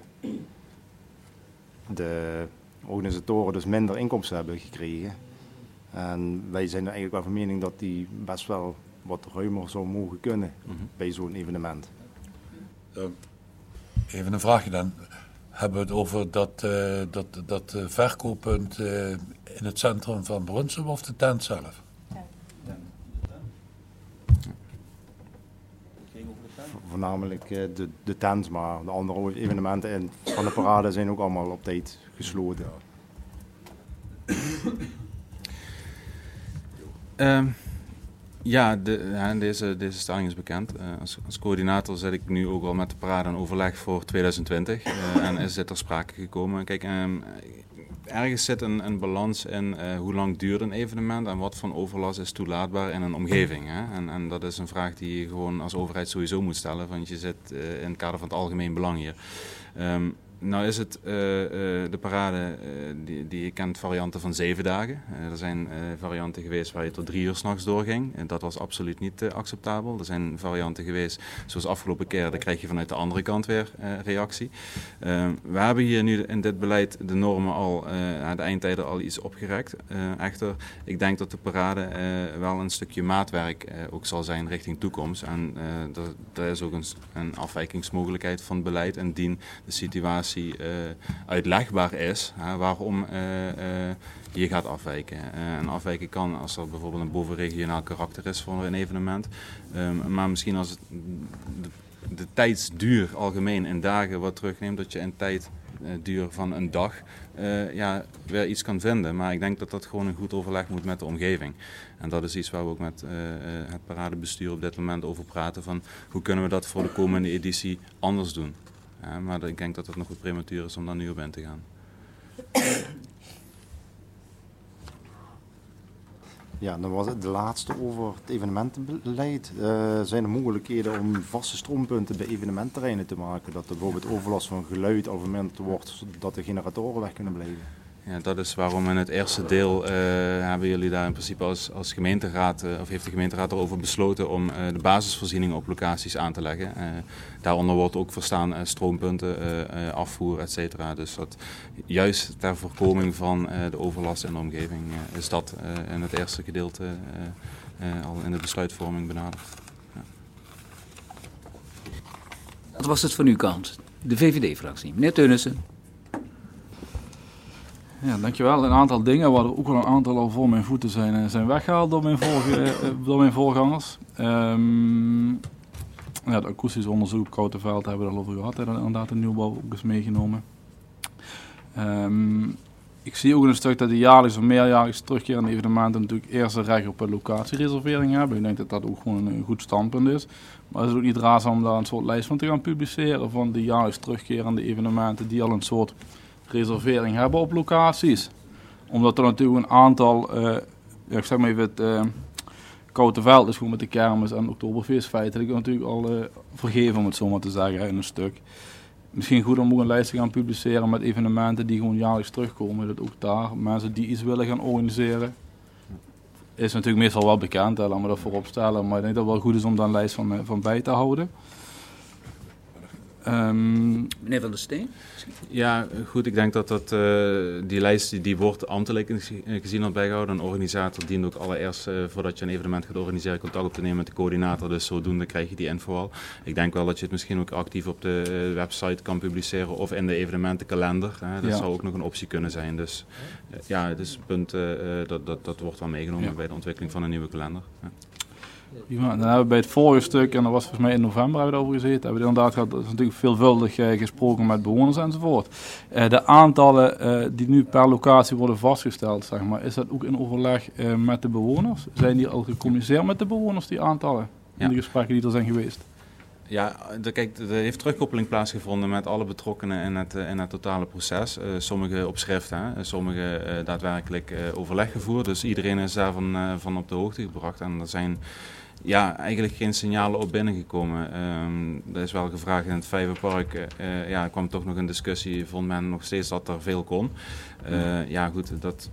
[SPEAKER 7] de organisatoren dus minder inkomsten hebben gekregen. En wij zijn er eigenlijk wel van mening dat die best wel wat ruimer zou mogen kunnen mm-hmm. bij zo'n evenement.
[SPEAKER 2] Uh, even een vraagje dan. Hebben we het over dat, uh, dat, dat uh, verkooppunt uh, in het centrum van Brunsum of de tent zelf?
[SPEAKER 7] Voornamelijk uh, de, de tent, maar de andere evenementen in, van de parade zijn ook allemaal op tijd gesloten.
[SPEAKER 4] Um, ja, de, ja deze, deze stelling is bekend. Uh, als, als coördinator zit ik nu ook al met de parade in overleg voor twintig twintig uh, en is dit ter sprake gekomen. Kijk, um, ergens zit een, een balans in uh, hoe lang duurt een evenement en wat voor overlast is toelaatbaar in een omgeving. Hè? En, en dat is een vraag die je gewoon als overheid sowieso moet stellen, want je zit uh, in het kader van het algemeen belang hier. Um, Nou is het uh, uh, de parade uh, die, die je kent varianten van zeven dagen. Uh, er zijn uh, varianten geweest waar je tot drie uur 's nachts doorging. En dat was absoluut niet uh, acceptabel. Er zijn varianten geweest, zoals afgelopen keer, daar krijg je vanuit de andere kant weer uh, reactie. Uh, we hebben hier nu in dit beleid de normen al, uh, de eindtijden al iets opgerekt. Uh, echter, ik denk dat de parade uh, wel een stukje maatwerk uh, ook zal zijn richting toekomst. En uh, er is ook een, een afwijkingsmogelijkheid van het beleid indien de situatie Uh, uitlegbaar is, hè, waarom uh, uh, je gaat afwijken. Uh, en afwijken kan als er bijvoorbeeld een bovenregionaal karakter is voor een evenement. Um, maar misschien als het de, de tijdsduur algemeen in dagen wat terugneemt, dat je in tijdduur van een dag uh, ja, weer iets kan vinden. Maar ik denk dat dat gewoon een goed overleg moet met de omgeving. En dat is iets waar we ook met uh, het paradebestuur op dit moment over praten. Van hoe kunnen we dat voor de komende editie anders doen. Ja, maar ik denk dat het nog wat prematuur is om daar nu op in te gaan.
[SPEAKER 7] Ja, dan was het de laatste over het evenementenbeleid. Uh, zijn er mogelijkheden om vaste stroompunten bij evenementterreinen te maken? Dat er bijvoorbeeld overlast van geluid al verminderd wordt, zodat de generatoren weg kunnen blijven?
[SPEAKER 4] Ja, dat is waarom in het eerste deel uh, hebben jullie daar in principe als, als gemeenteraad, uh, of heeft de gemeenteraad erover besloten om uh, de basisvoorzieningen op locaties aan te leggen. Uh, daaronder wordt ook verstaan uh, stroompunten, uh, uh, afvoer, et cetera. Dus dat juist ter voorkoming van uh, de overlast in de omgeving uh, is dat uh, in het eerste gedeelte uh, uh, al in de besluitvorming benaderd. Ja.
[SPEAKER 1] Dat was het van uw kant. De V V D-fractie. Meneer Teunissen.
[SPEAKER 9] Ja, dankjewel. Een aantal dingen, waar er ook wel een aantal al voor mijn voeten zijn, zijn weggehaald door mijn, vorige, uh, door mijn voorgangers. Um, ja, het akoestisch onderzoek op Koutenveld hebben we het al over gehad. En inderdaad de nieuwbouw ook is meegenomen. Um, ik zie ook in een stuk dat de jaarlijks of meerjaarlijks terugkerende evenementen natuurlijk eerst een recht op een locatiereservering hebben. Ik denk dat dat ook gewoon een goed standpunt is. Maar is het ook niet raadzaam om daar een soort lijst van te gaan publiceren van de jaarlijks terugkerende evenementen die al een soort reservering hebben op locaties? Omdat er natuurlijk een aantal, uh, ja, ik zeg maar even het uh, Koutenveld is gewoon met de kermis en Oktoberfeest feitelijk natuurlijk al uh, vergeven, om het zo maar te zeggen, in een stuk. Misschien goed om ook een lijst te gaan publiceren met evenementen die gewoon jaarlijks terugkomen. Dat ook daar mensen die iets willen gaan organiseren. Is natuurlijk meestal wel bekend, hè, laten we dat voorop stellen. Maar ik denk dat het wel goed is om daar een lijst van, van bij te houden.
[SPEAKER 1] Um, Meneer Van der Steen?
[SPEAKER 4] Ja, goed. Ik denk dat, dat uh, die lijst die, die wordt ambtelijk gezien al bijgehouden. Een organisator dient ook allereerst, uh, voordat je een evenement gaat organiseren, contact op te nemen met de coördinator. Dus zodoende krijg je die info al. Ik denk wel dat je het misschien ook actief op de uh, website kan publiceren of in de evenementenkalender. Hè. Dat ja. zou ook nog een optie kunnen zijn. Dus uh, ja, het is een punt, uh, dat, dat, dat wordt wel meegenomen ja. bij de ontwikkeling van een nieuwe kalender. Ja.
[SPEAKER 9] Ja, dan hebben we bij het vorige stuk, en dat was volgens mij in november hebben we erover gezeten, hebben we inderdaad gehad, dat is natuurlijk veelvuldig uh, gesproken met bewoners enzovoort. Uh, de aantallen uh, die nu per locatie worden vastgesteld, zeg maar, is dat ook in overleg uh, met de bewoners? Zijn die al gecommuniceerd met de bewoners, die aantallen, ja. in de gesprekken die er zijn geweest?
[SPEAKER 4] Ja, de, kijk, er heeft terugkoppeling plaatsgevonden met alle betrokkenen in het, in het totale proces. Uh, sommige op schrift, hè, sommige uh, daadwerkelijk uh, overleg gevoerd. Dus iedereen is daarvan uh, van op de hoogte gebracht. En er zijn ja, eigenlijk geen signalen op binnengekomen. Um, er is wel gevraagd in het Vijverpark. Uh, ja, er kwam toch nog een discussie. Vond men nog steeds dat er veel kon. Uh, ja, goed, dat...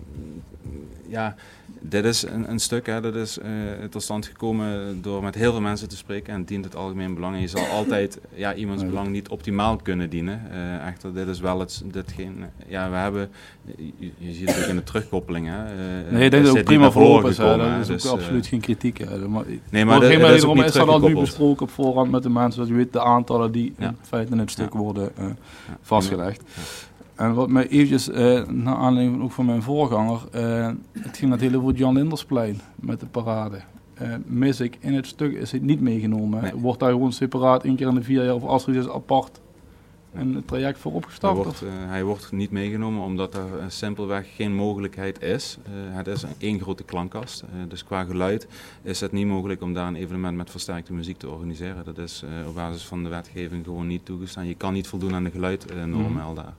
[SPEAKER 4] Ja, dit is een, een stuk, hè, dat is uh, tot stand gekomen door met heel veel mensen te spreken en het dient het algemeen belang. En je zal altijd ja, iemands belang niet optimaal kunnen dienen. Uh, echter, dit is wel het, ditgene, ja, we hebben, je, je ziet het ook in de terugkoppeling. Hè, uh,
[SPEAKER 9] nee, ik denk dat het ook prima voor is, hè, dat is dus, ook absoluut uh, geen kritiek. Hè. Maar,
[SPEAKER 4] nee, maar, maar de, de, is,
[SPEAKER 9] is, is dat al nu besproken op voorhand met de mensen, dat je weet de aantallen die ja. in feite in het stuk ja. worden uh, ja. vastgelegd. Ja. En wat mij eventjes, uh, naar aanleiding ook van mijn voorganger, uh, het ging natuurlijk over het Jan Lindersplein met de parade. Uh, mis ik, in het stuk is het niet meegenomen. Nee. Wordt daar gewoon separaat, één keer in de vier jaar, of als er is apart een traject voor opgestart?
[SPEAKER 4] Hij wordt, uh, hij wordt niet meegenomen omdat er uh, simpelweg geen mogelijkheid is. Uh, het is één grote klankkast, uh, dus qua geluid is het niet mogelijk om daar een evenement met versterkte muziek te organiseren. Dat is uh, op basis van de wetgeving gewoon niet toegestaan. Je kan niet voldoen aan de geluidnormen uh, al daar.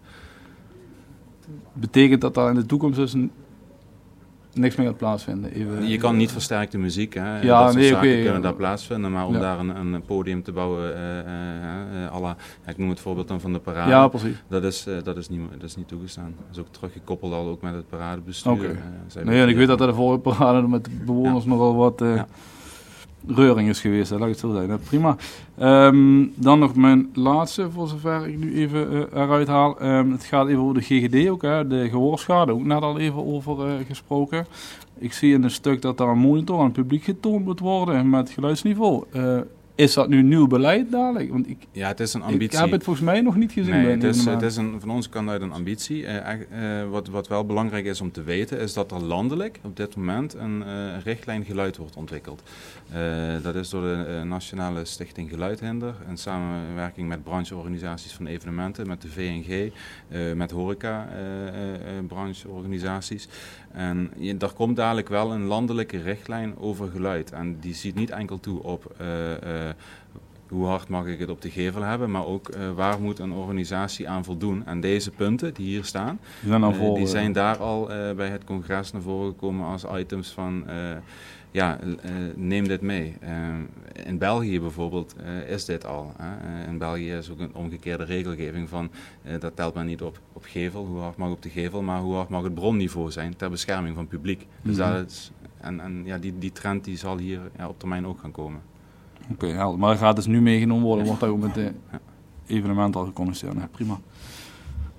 [SPEAKER 9] Betekent dat daar in de toekomst dus een, niks meer gaat plaatsvinden? Even,
[SPEAKER 4] je kan niet versterkte muziek, hè?
[SPEAKER 9] Ja,
[SPEAKER 4] dat
[SPEAKER 9] nee,
[SPEAKER 4] soort zaken
[SPEAKER 9] okay,
[SPEAKER 4] kunnen
[SPEAKER 9] ja.
[SPEAKER 4] daar plaatsvinden, maar om
[SPEAKER 9] ja.
[SPEAKER 4] daar een, een podium te bouwen, uh, uh, uh, alla, ja, ik noem het voorbeeld dan van de parade,
[SPEAKER 9] ja, precies.
[SPEAKER 4] Dat, is, uh, dat, is niet, dat is niet toegestaan. Dat is ook teruggekoppeld al ook met het paradebestuur.
[SPEAKER 9] Okay.
[SPEAKER 4] Uh,
[SPEAKER 9] nee, en ik weet dat er de vorige parade met de bewoners ja. nogal wat... Uh, ja. reuring is geweest, hè, laat ik het zo zeggen. Prima. Um, dan nog mijn laatste, voor zover ik nu even uh, eruit haal. Um, het gaat even over de G G D ook, hè, de gehoorschade, ook net al even over uh, gesproken. Ik zie in een stuk dat daar een monitor aan het publiek getoond moet worden met geluidsniveau. Uh, Is dat nu nieuw beleid dadelijk? Want ik,
[SPEAKER 4] ja, het is een ambitie.
[SPEAKER 9] Ik heb het volgens mij nog niet gezien.
[SPEAKER 4] Nee, het is, het is een, van onze kant uit een ambitie. Uh, uh, wat, wat wel belangrijk is om te weten, is dat er landelijk op dit moment een uh, richtlijn geluid wordt ontwikkeld. Uh, dat is door de uh, Nationale Stichting Geluidhinder in samenwerking met brancheorganisaties van evenementen, met de V N G, uh, met horeca-brancheorganisaties. Uh, uh, en je, daar komt dadelijk wel een landelijke richtlijn over geluid. En die ziet niet enkel toe op uh, uh, hoe hard mag ik het op de gevel hebben, maar ook uh, waar moet een organisatie aan voldoen. En deze punten die hier staan,
[SPEAKER 9] die zijn, uh, voor,
[SPEAKER 4] die zijn daar al uh, bij het congres naar voren gekomen als items van... Uh, Ja, uh, neem dit mee. Uh, in België bijvoorbeeld uh, is dit al. Hè. Uh, in België is ook een omgekeerde regelgeving van, uh, dat telt men niet op, op gevel, hoe hard mag op de gevel, maar hoe hard mag het bronniveau zijn ter bescherming van het publiek. Dus mm-hmm. dat is, en, en ja, die, die trend die zal hier ja, op termijn ook gaan komen.
[SPEAKER 9] Oké, okay, maar het gaat dus nu meegenomen worden, wordt dat ook met de ja. evenementen al gecommuniceerd. Ja, prima.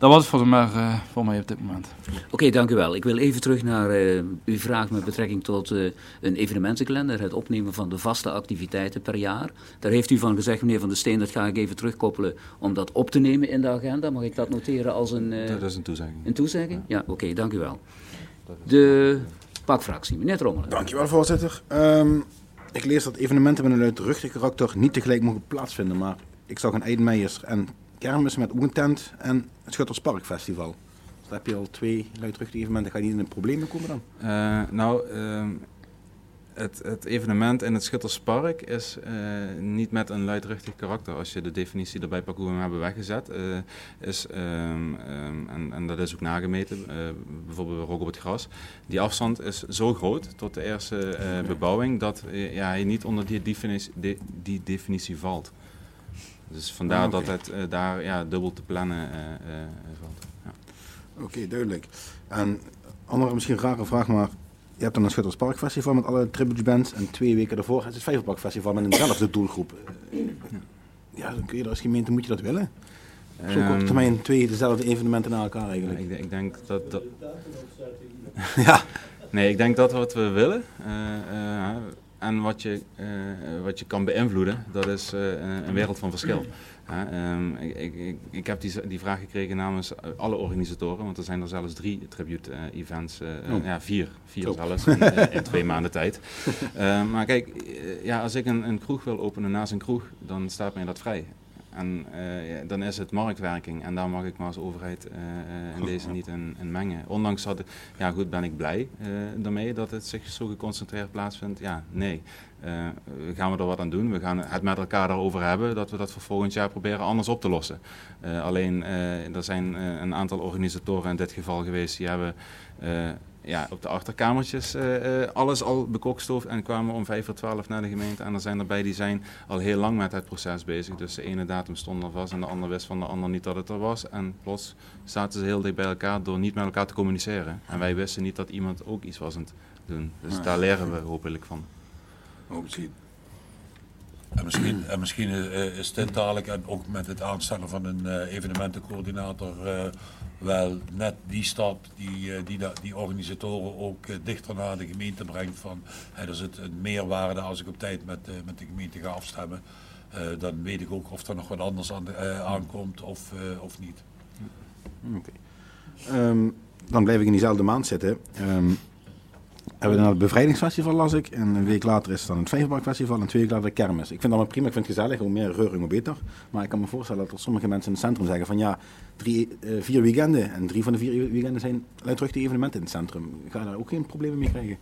[SPEAKER 9] Dat was het voor, zover, uh, voor mij op dit moment.
[SPEAKER 1] Oké, okay, dank u wel. Ik wil even terug naar uh, uw vraag met betrekking tot uh, een evenementenkalender. Het opnemen van de vaste activiteiten per jaar. Daar heeft u van gezegd, meneer Van der Steen, dat ga ik even terugkoppelen om dat op te nemen in de agenda. Mag ik dat noteren als een... Uh,
[SPEAKER 4] dat is een toezegging.
[SPEAKER 1] Een toezegging? Ja, oké, okay, dank u wel. De pakfractie, meneer Trommelen.
[SPEAKER 8] Dank u wel, voorzitter. Um, ik lees dat evenementen met een luidruchtig karakter niet tegelijk mogen plaatsvinden, maar ik zag een Eidenmeijers en kermis met ook een tent en het Schuttersparkfestival. Dus dan heb je al twee luidruchtige evenementen. Ga je niet in de problemen komen dan?
[SPEAKER 4] Uh, nou, uh, het, het evenement in het Schutterspark is uh, niet met een luidruchtig karakter. Als je de definitie erbij pakt hoe we hem hebben weggezet, uh, is, um, um, en, en dat is ook nagemeten, uh, bijvoorbeeld bij Rock op het Gras. Die afstand is zo groot tot de eerste uh, bebouwing dat uh, ja, hij niet onder die definitie, de, die definitie valt. Dus vandaar oh, okay. dat het uh, daar ja, dubbel te plannen uh, uh, valt. Ja.
[SPEAKER 8] Oké, okay, duidelijk. En andere misschien een rare vraag, maar je hebt dan een Schuttersparkfestival met alle tribute-bands en twee weken daarvoor is het Vijverparkfestival met eenzelfde doelgroep. Ja. ja, dan kun je als gemeente, moet je dat willen? Op zo'n korte termijn twee dezelfde evenementen na elkaar eigenlijk.
[SPEAKER 4] Ja, ik, ik denk dat... dat...
[SPEAKER 8] ja.
[SPEAKER 4] Nee, ik denk dat wat we willen... Uh, uh, En wat je, uh, wat je kan beïnvloeden, dat is uh, een wereld van verschil. Uh, um, ik, ik, ik heb die, die vraag gekregen namens alle organisatoren, want er zijn er zelfs drie tribute-events, uh, uh, oh. ja vier, vier oh. zelfs, in, uh, in twee maanden tijd. Uh, maar kijk, uh, ja, als ik een, een kroeg wil openen naast een kroeg, dan staat mij dat vrij. En uh, ja, dan is het marktwerking en daar mag ik maar als overheid uh, in deze niet in, in mengen. Ondanks dat, ik, ja goed, ben ik blij uh, daarmee dat het zich zo geconcentreerd plaatsvindt. Ja, nee. Uh, gaan we er wat aan doen? We gaan het met elkaar daarover hebben dat we dat voor volgend jaar proberen anders op te lossen. Uh, alleen, uh, er zijn uh, een aantal organisatoren in dit geval geweest die hebben... Uh, Ja, op de achterkamertjes uh, uh, alles al bekokstoofd en kwamen om vijf voor twaalf naar de gemeente. En er zijn erbij die zijn al heel lang met het proces bezig. Dus de ene datum stond er vast en de ander wist van de ander niet dat het er was. En plots zaten ze heel dicht bij elkaar door niet met elkaar te communiceren. En wij wisten niet dat iemand ook iets was aan het doen. Dus ja. Daar leren we hopelijk van.
[SPEAKER 2] Oh, misschien. En misschien, en misschien uh, is dit dadelijk, en ook met het aanstellen van een uh, evenementencoördinator, uh, wel net die stap die, uh, die, die organisatoren ook uh, dichter naar de gemeente brengt. Van, hey, er zit een meerwaarde als ik op tijd met, uh, met de gemeente ga afstemmen. Uh, dan weet ik ook of er nog wat anders aan, uh, aankomt of, uh, of niet.
[SPEAKER 8] Okay. Um, dan blijf ik in diezelfde maand zitten. Um, hebben we dan het bevrijdingsfestival, las ik. En een week later is het dan het Vijverparkfestival en twee weken later de kermis. Ik vind dat wel prima, ik vind het gezellig. Hoe meer reuring, hoe beter. Maar ik kan me voorstellen dat er sommige mensen in het centrum zeggen van ja, drie, uh, vier weekenden. En drie van de vier weekenden zijn luidruchtige evenementen in het centrum. Ga je daar ook geen problemen mee krijgen?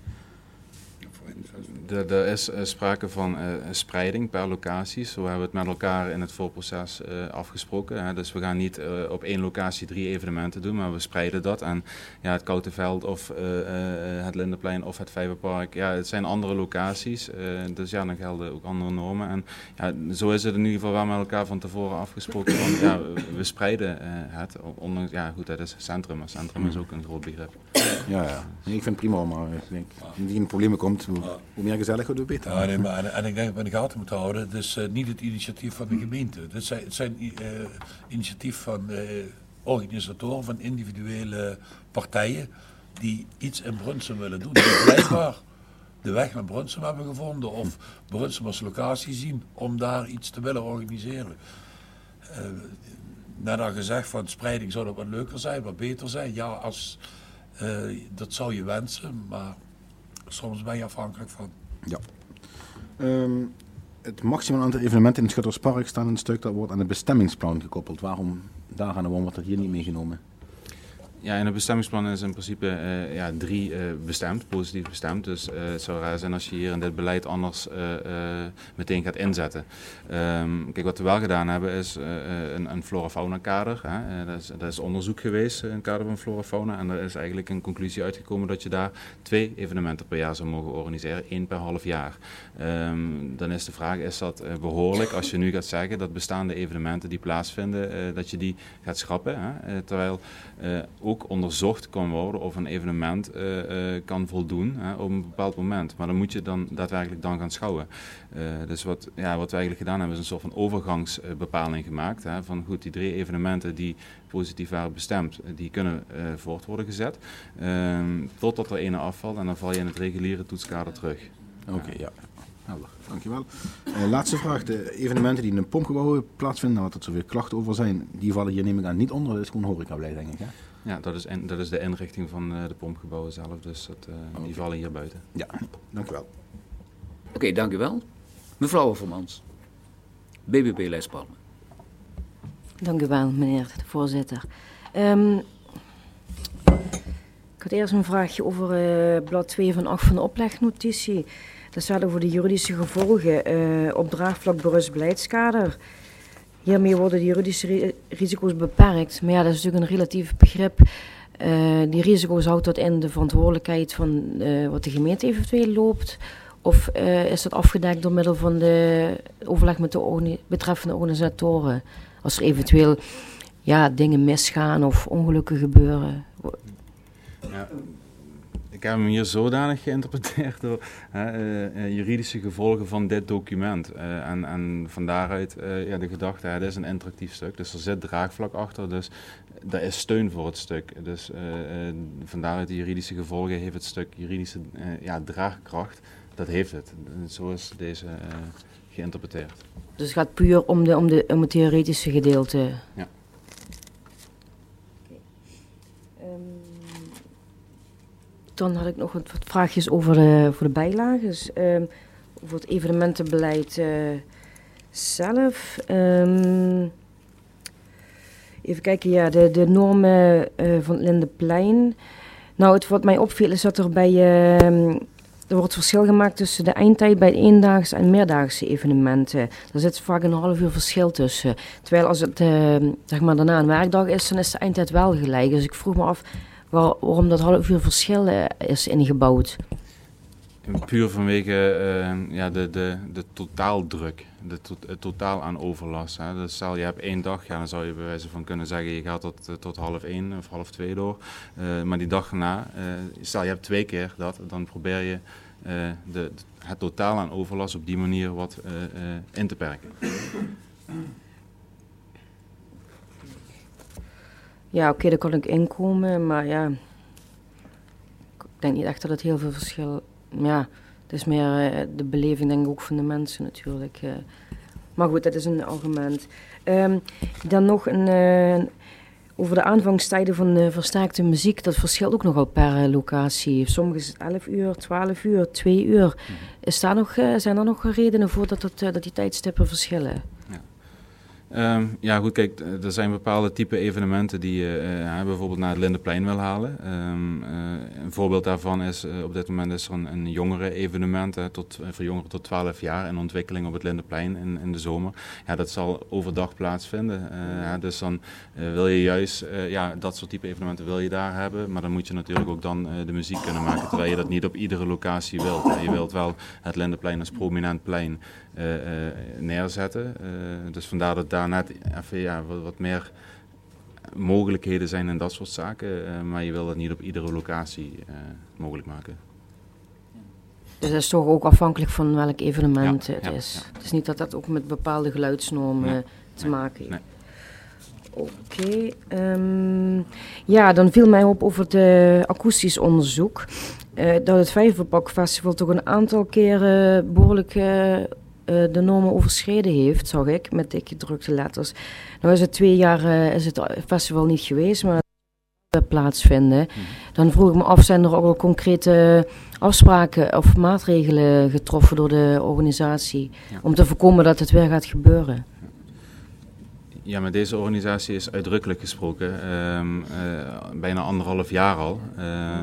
[SPEAKER 4] Er is uh, sprake van uh, spreiding per locatie. Zo hebben we het met elkaar in het voorproces uh, afgesproken. Hè. Dus we gaan niet uh, op één locatie drie evenementen doen, maar we spreiden dat. En ja, het Koutenveld of uh, uh, het Lindenplein of het Vijverpark, ja, het zijn andere locaties. Uh, dus ja, dan gelden ook andere normen. En ja, zo is het in ieder geval wel met elkaar van tevoren afgesproken. Van, ja, we spreiden uh, het. Ondanks, ja, goed, dat is centrum, maar centrum is ook een groot begrip.
[SPEAKER 8] Ja, ja. Nee, ik vind het prima, maar ik denk, als je in problemen komt, hoe, hoe meer gezellig, hoe beter.
[SPEAKER 2] Ja, nee, maar, en, en ik denk dat we in de gaten moeten houden, het is uh, niet het initiatief van de gemeente. Het zijn, het zijn uh, initiatief van uh, organisatoren, van individuele partijen die iets in Brunsum willen doen. Die blijkbaar de weg naar Brunsum hebben gevonden of Brunsum als locatie zien om daar iets te willen organiseren. Uh, net al gezegd, van spreiding zou dat wat leuker zijn, wat beter zijn. Ja, als, uh, dat zou je wensen, maar soms ben je afhankelijk van.
[SPEAKER 8] Ja. Um, het maximaal aantal evenementen in het Schutterspark staan in een stuk dat wordt aan het bestemmingsplan gekoppeld. Waarom daar en waarom wordt dat hier niet meegenomen?
[SPEAKER 4] Ja, in het bestemmingsplan is in principe uh, ja, drie uh, bestemd, positief bestemd. Dus uh, het zou raar zijn als je hier in dit beleid anders uh, uh, meteen gaat inzetten. Um, kijk, wat we wel gedaan hebben is uh, een, een flora-fauna kader. Hè. Uh, dat, is, dat is onderzoek geweest in het kader van flora-fauna. En er is eigenlijk een conclusie uitgekomen dat je daar twee evenementen per jaar zou mogen organiseren. één per half jaar. Um, dan is de vraag, is dat uh, behoorlijk als je nu gaat zeggen dat bestaande evenementen die plaatsvinden, uh, dat je die gaat schrappen. Hè. Uh, terwijl uh, ook ook onderzocht kan worden of een evenement uh, uh, kan voldoen hè, op een bepaald moment. Maar dan moet je dan daadwerkelijk dan gaan schouwen. Uh, dus wat, ja, wat we eigenlijk gedaan hebben is een soort van overgangsbepaling gemaakt. Hè, van goed, die drie evenementen die positief waren bestemd, die kunnen uh, voort worden gezet. Uh, totdat er ene afvalt en dan val je in het reguliere toetskader terug.
[SPEAKER 8] Oké, okay, ja. Helder, dankjewel. Uh, laatste vraag. De evenementen die in een pompgebouw plaatsvinden, waar er zoveel klachten over zijn, die vallen hier neem ik aan niet onder. Dat is gewoon horecabeleid, denk ik. Hè?
[SPEAKER 4] Ja, dat is, in, dat is de inrichting van uh, de pompgebouwen zelf, dus dat, uh, okay. die vallen hier buiten.
[SPEAKER 8] Ja, dankjewel.
[SPEAKER 1] Oké, okay, dankjewel. Mevrouw Overmans, B B B Leispalmen.
[SPEAKER 10] Dank u wel, meneer de voorzitter. Um, ik had eerst een vraagje over uh, blad twee van acht van de oplegnotitie. Dat staat over de juridische gevolgen uh, op draagvlak berust beleidskader. Hiermee worden de juridische ri risico's beperkt. Maar ja, dat is natuurlijk een relatief begrip. Uh, die risico's houdt dat in de verantwoordelijkheid van uh, wat de gemeente eventueel loopt. Of uh, is dat afgedekt door middel van de overleg met de orga betreffende organisatoren? Als er eventueel ja, dingen misgaan of ongelukken gebeuren.
[SPEAKER 4] Ja, ik heb hem hier zodanig geïnterpreteerd door hè, uh, juridische gevolgen van dit document. Uh, en, en van daaruit uh, ja, de gedachte, het is een interactief stuk, dus er zit draagvlak achter, dus daar is steun voor het stuk. Dus uh, uh, van daaruit de juridische gevolgen heeft het stuk juridische uh, ja, draagkracht, dat heeft het. Zo is deze uh, geïnterpreteerd.
[SPEAKER 10] Dus het gaat puur om, de, om, de, om het theoretische gedeelte?
[SPEAKER 4] Ja.
[SPEAKER 10] Dan had ik nog wat, wat vraagjes over de, voor de bijlages. Um, over het evenementenbeleid uh, zelf. Um, even kijken, ja, de, de normen uh, van Lindeplein. Nou, het, wat mij opviel is dat er bij... Uh, er wordt verschil gemaakt tussen de eindtijd bij eendaagse en meerdaagse evenementen. Daar zit vaak een half uur verschil tussen. Terwijl als het uh, zeg maar daarna een werkdag is, dan is de eindtijd wel gelijk. Dus ik vroeg me af... Waar, waarom dat half uur verschil uh, is ingebouwd?
[SPEAKER 4] Puur vanwege uh, ja, de, de, de totaaldruk, de to het totaal aan overlast. Hè. Dus stel je hebt één dag, ja, dan zou je bij wijze van kunnen zeggen je gaat tot, uh, tot half één of half twee door. Uh, maar die dag erna, uh, stel je hebt twee keer dat, dan probeer je uh, de, het totaal aan overlast op die manier wat uh, uh, in te perken.
[SPEAKER 10] Ja, oké, okay, daar kan ik inkomen, maar ja, ik denk niet echt dat het heel veel verschil... Ja, het is meer uh, de beleving, denk ik, ook van de mensen natuurlijk. Uh. Maar goed, dat is een argument. Um, dan nog een, uh, over de aanvangstijden van de versterkte muziek. Dat verschilt ook nogal per uh, locatie. Sommige is het elf uur, twaalf uur, twee uur. Mm-hmm. Is daar nog, uh, zijn er nog redenen voor dat, het, uh, dat die tijdstippen verschillen?
[SPEAKER 4] Ja. Um, ja goed, kijk, er zijn bepaalde type evenementen die je uh, bijvoorbeeld naar het Lindeplein wil halen. Um, uh, een voorbeeld daarvan is, uh, op dit moment is er een, een jongere evenement uh, tot, uh, voor jongeren tot twaalf jaar in ontwikkeling op het Lindeplein in, in de zomer. Ja, dat zal overdag plaatsvinden. Uh, dus dan uh, wil je juist, uh, ja, dat soort type evenementen wil je daar hebben. Maar dan moet je natuurlijk ook dan uh, de muziek kunnen maken, terwijl je dat niet op iedere locatie wilt. Uh, je wilt wel het Lindeplein als prominent plein Uh, uh, neerzetten. Uh, dus vandaar dat daar net even ja, wat, wat meer mogelijkheden zijn in dat soort zaken. Uh, maar je wil dat niet op iedere locatie uh, mogelijk maken.
[SPEAKER 10] Dus dat is toch ook afhankelijk van welk evenement
[SPEAKER 4] ja,
[SPEAKER 10] het
[SPEAKER 4] ja,
[SPEAKER 10] is.
[SPEAKER 4] Ja.
[SPEAKER 10] Het is niet dat dat ook met bepaalde geluidsnormen
[SPEAKER 4] nee,
[SPEAKER 10] te
[SPEAKER 4] nee,
[SPEAKER 10] maken heeft.
[SPEAKER 4] Nee.
[SPEAKER 10] Oké, okay, um, ja, dan viel mij op over het uh, akoestisch onderzoek. Uh, dat het Vijverpakfestival toch een aantal keren behoorlijk uh, uh, de normen overschreden heeft, zag ik, met dikke gedrukte letters. Nou is het twee jaar uh, is het festival niet geweest, maar het plaatsvinden. Mm-hmm. Dan vroeg ik me af, zijn er ook al concrete afspraken of maatregelen getroffen door de organisatie ja. om te voorkomen dat het weer gaat gebeuren?
[SPEAKER 4] Ja, met deze organisatie is uitdrukkelijk gesproken, uh, uh, bijna anderhalf jaar al. Uh,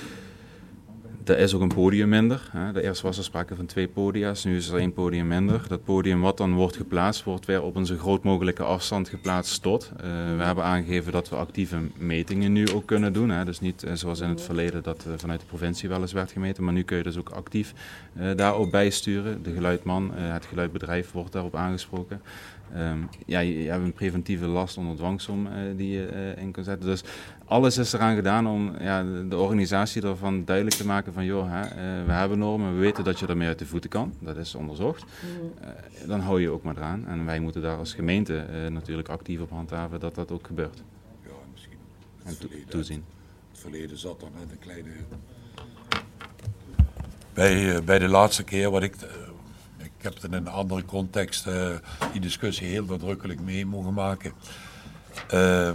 [SPEAKER 4] er is ook een podium minder. Hè. Eerst was er sprake van twee podia's, nu is er één podium minder. Dat podium wat dan wordt geplaatst, wordt weer op een zo groot mogelijke afstand geplaatst tot. Uh, we hebben aangegeven dat we actieve metingen nu ook kunnen doen. Hè. Dus niet uh, zoals in het verleden dat uh, vanuit de provincie wel eens werd gemeten, maar nu kun je dus ook actief uh, daarop bijsturen. De geluidman, uh, het geluidbedrijf wordt daarop aangesproken. Um, ja, je, je hebt een preventieve last onder dwangsom uh, die je uh, in kunt zetten. Dus alles is eraan gedaan om ja, de, de organisatie ervan duidelijk te maken van joh, hè, uh, we hebben normen, we weten dat je ermee uit de voeten kan. Dat is onderzocht. Uh, dan hou je ook maar eraan. En wij moeten daar als gemeente uh, natuurlijk actief op handhaven dat dat ook gebeurt.
[SPEAKER 2] Ja, misschien
[SPEAKER 4] en to toezien.
[SPEAKER 2] Het verleden zat dan met een kleine... Bij, uh, bij de laatste keer wat ik... Uh, Ik heb het in een andere context uh, die discussie heel nadrukkelijk mee mogen maken. Uh,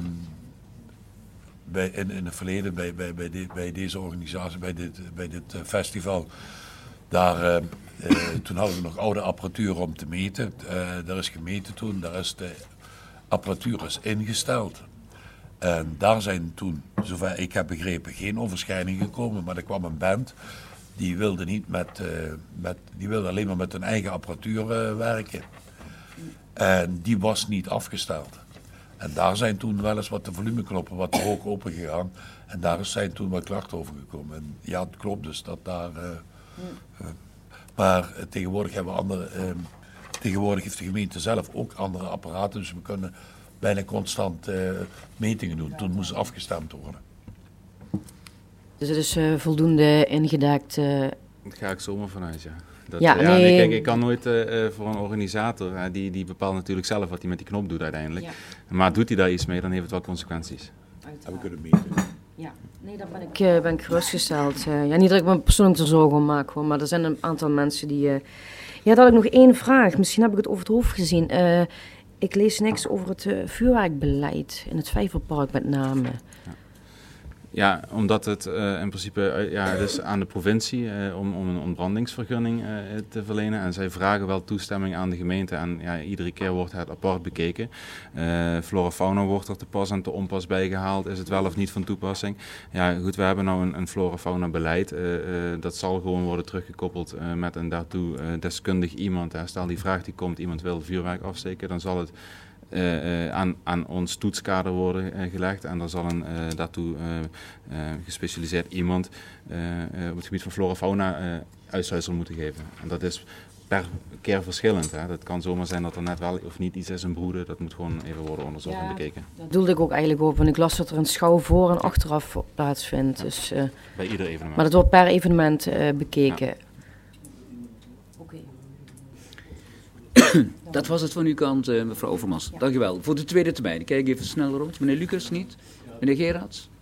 [SPEAKER 2] bij, in, in het verleden bij, bij, bij, de, bij deze organisatie, bij dit, bij dit uh, festival, daar, uh, uh, toen hadden we nog oude apparatuur om te meten. Uh, daar is gemeten toen, daar is de apparatuur is ingesteld. En daar zijn toen, zover ik heb begrepen, geen overschrijdingen gekomen, maar er kwam een band. Die wilde niet met, uh, met, die wilde alleen maar met hun eigen apparatuur uh, werken. En die was niet afgesteld. En daar zijn toen wel eens wat de volumeknoppen wat te hoog open gegaan. En daar zijn toen wat klachten over gekomen. En ja, het klopt dus dat daar... Uh, uh, maar uh, tegenwoordig hebben we andere... Uh, tegenwoordig heeft de gemeente zelf ook andere apparaten. Dus we kunnen bijna constant uh, metingen doen. Toen moest afgestemd worden.
[SPEAKER 10] Dus het is uh, voldoende ingedekt? Uh...
[SPEAKER 4] Daar ga ik zomaar vanuit, ja. Dat,
[SPEAKER 10] ja,
[SPEAKER 4] ja
[SPEAKER 10] nee.
[SPEAKER 4] nee, kijk, ik kan nooit uh, voor een organisator, uh, die, die bepaalt natuurlijk zelf wat hij met die knop doet uiteindelijk. Ja. Maar doet hij daar iets mee, dan heeft het wel consequenties.
[SPEAKER 2] En we kunnen meten.
[SPEAKER 10] Ja, nee, daar ben ik, uh, ben ik gerustgesteld. Uh, ja, niet dat ik me persoonlijk er zorgen om maak, hoor, maar er zijn een aantal mensen die... Uh... Ja, dan had ik nog één vraag. Misschien heb ik het over het hoofd gezien. Uh, ik lees niks over het uh, vuurwerkbeleid in het Vijverpark met name.
[SPEAKER 4] Ja. Ja, omdat het uh, in principe uh, ja, het is aan de provincie uh, om, om een ontbrandingsvergunning uh, te verlenen. En zij vragen wel toestemming aan de gemeente. En ja, iedere keer wordt het apart bekeken. Uh, flora fauna wordt er te pas en te onpas bij gehaald. Is het wel of niet van toepassing? Ja, goed, we hebben nou een, een flora fauna beleid. Uh, uh, dat zal gewoon worden teruggekoppeld uh, met een daartoe uh, deskundig iemand. Hè. Stel die vraag die komt, iemand wil vuurwerk afsteken, dan zal het... Uh, uh, aan, aan ons toetskader worden uh, gelegd en dan zal een uh, daartoe uh, uh, gespecialiseerd iemand uh, uh, op het gebied van flora fauna uh, uitsluitsel moeten geven. En dat is per keer verschillend. Hè. Dat kan zomaar zijn dat er net wel of niet iets is in broeden. Dat moet gewoon even worden onderzocht ja, en bekeken.
[SPEAKER 10] Dat doelde ik ook eigenlijk op, want ik las dat er een schouw voor en achteraf plaatsvindt. Ja. Dus, uh,
[SPEAKER 4] bij ieder evenement.
[SPEAKER 10] Maar dat wordt per evenement uh, bekeken. Ja.
[SPEAKER 1] Dat was het van uw kant, uh, mevrouw Overmars. Ja. Dank u wel. Voor de tweede termijn. Ik kijk even snel rond. Meneer Lucas niet? Meneer Gerards?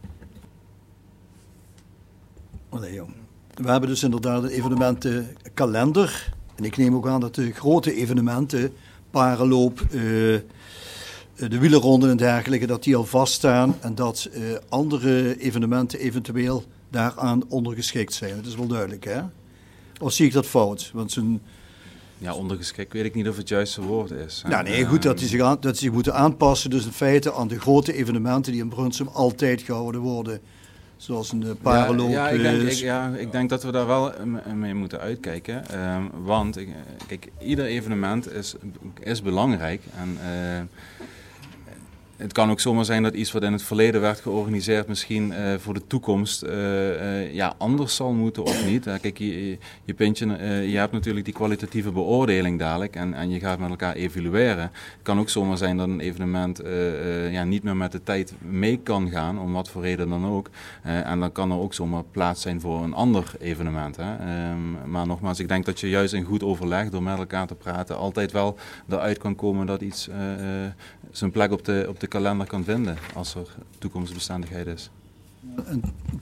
[SPEAKER 5] Oh nee, jong. We hebben dus inderdaad een evenementenkalender. En ik neem ook aan dat de grote evenementen, parenloop, uh, de wielerronden en dergelijke, dat die al vaststaan. En dat uh, andere evenementen eventueel daaraan ondergeschikt zijn. Dat is wel duidelijk, hè? Of zie ik dat fout? Want zo'n...
[SPEAKER 4] Ja, ondergeschikt weet ik niet of het juiste woord is.
[SPEAKER 5] Ja, nee, goed, dat die zich, aan, dat die zich moeten aanpassen dus in feite aan de grote evenementen die in Brunsum altijd gehouden worden. Zoals een uh, parenloop.
[SPEAKER 4] Ja, ja, ik denk, ik, ja, ik denk dat we daar wel mee moeten uitkijken. Um, want, ik, kijk, ieder evenement is, is belangrijk. En uh, het kan ook zomaar zijn dat iets wat in het verleden werd georganiseerd misschien uh, voor de toekomst uh, uh, ja, anders zal moeten of niet. Uh, kijk, je, je, pintje, uh, je hebt natuurlijk die kwalitatieve beoordeling dadelijk en, en je gaat met elkaar evalueren. Het kan ook zomaar zijn dat een evenement uh, uh, ja, niet meer met de tijd mee kan gaan, om wat voor reden dan ook. Uh, en dan kan er ook zomaar plaats zijn voor een ander evenement. Hè. Um, maar nogmaals, ik denk dat je juist in goed overleg, door met elkaar te praten, altijd wel eruit kan komen dat iets uh, uh, zijn plek op de, op de kalender kan vinden als er toekomstbestendigheid is.
[SPEAKER 5] En,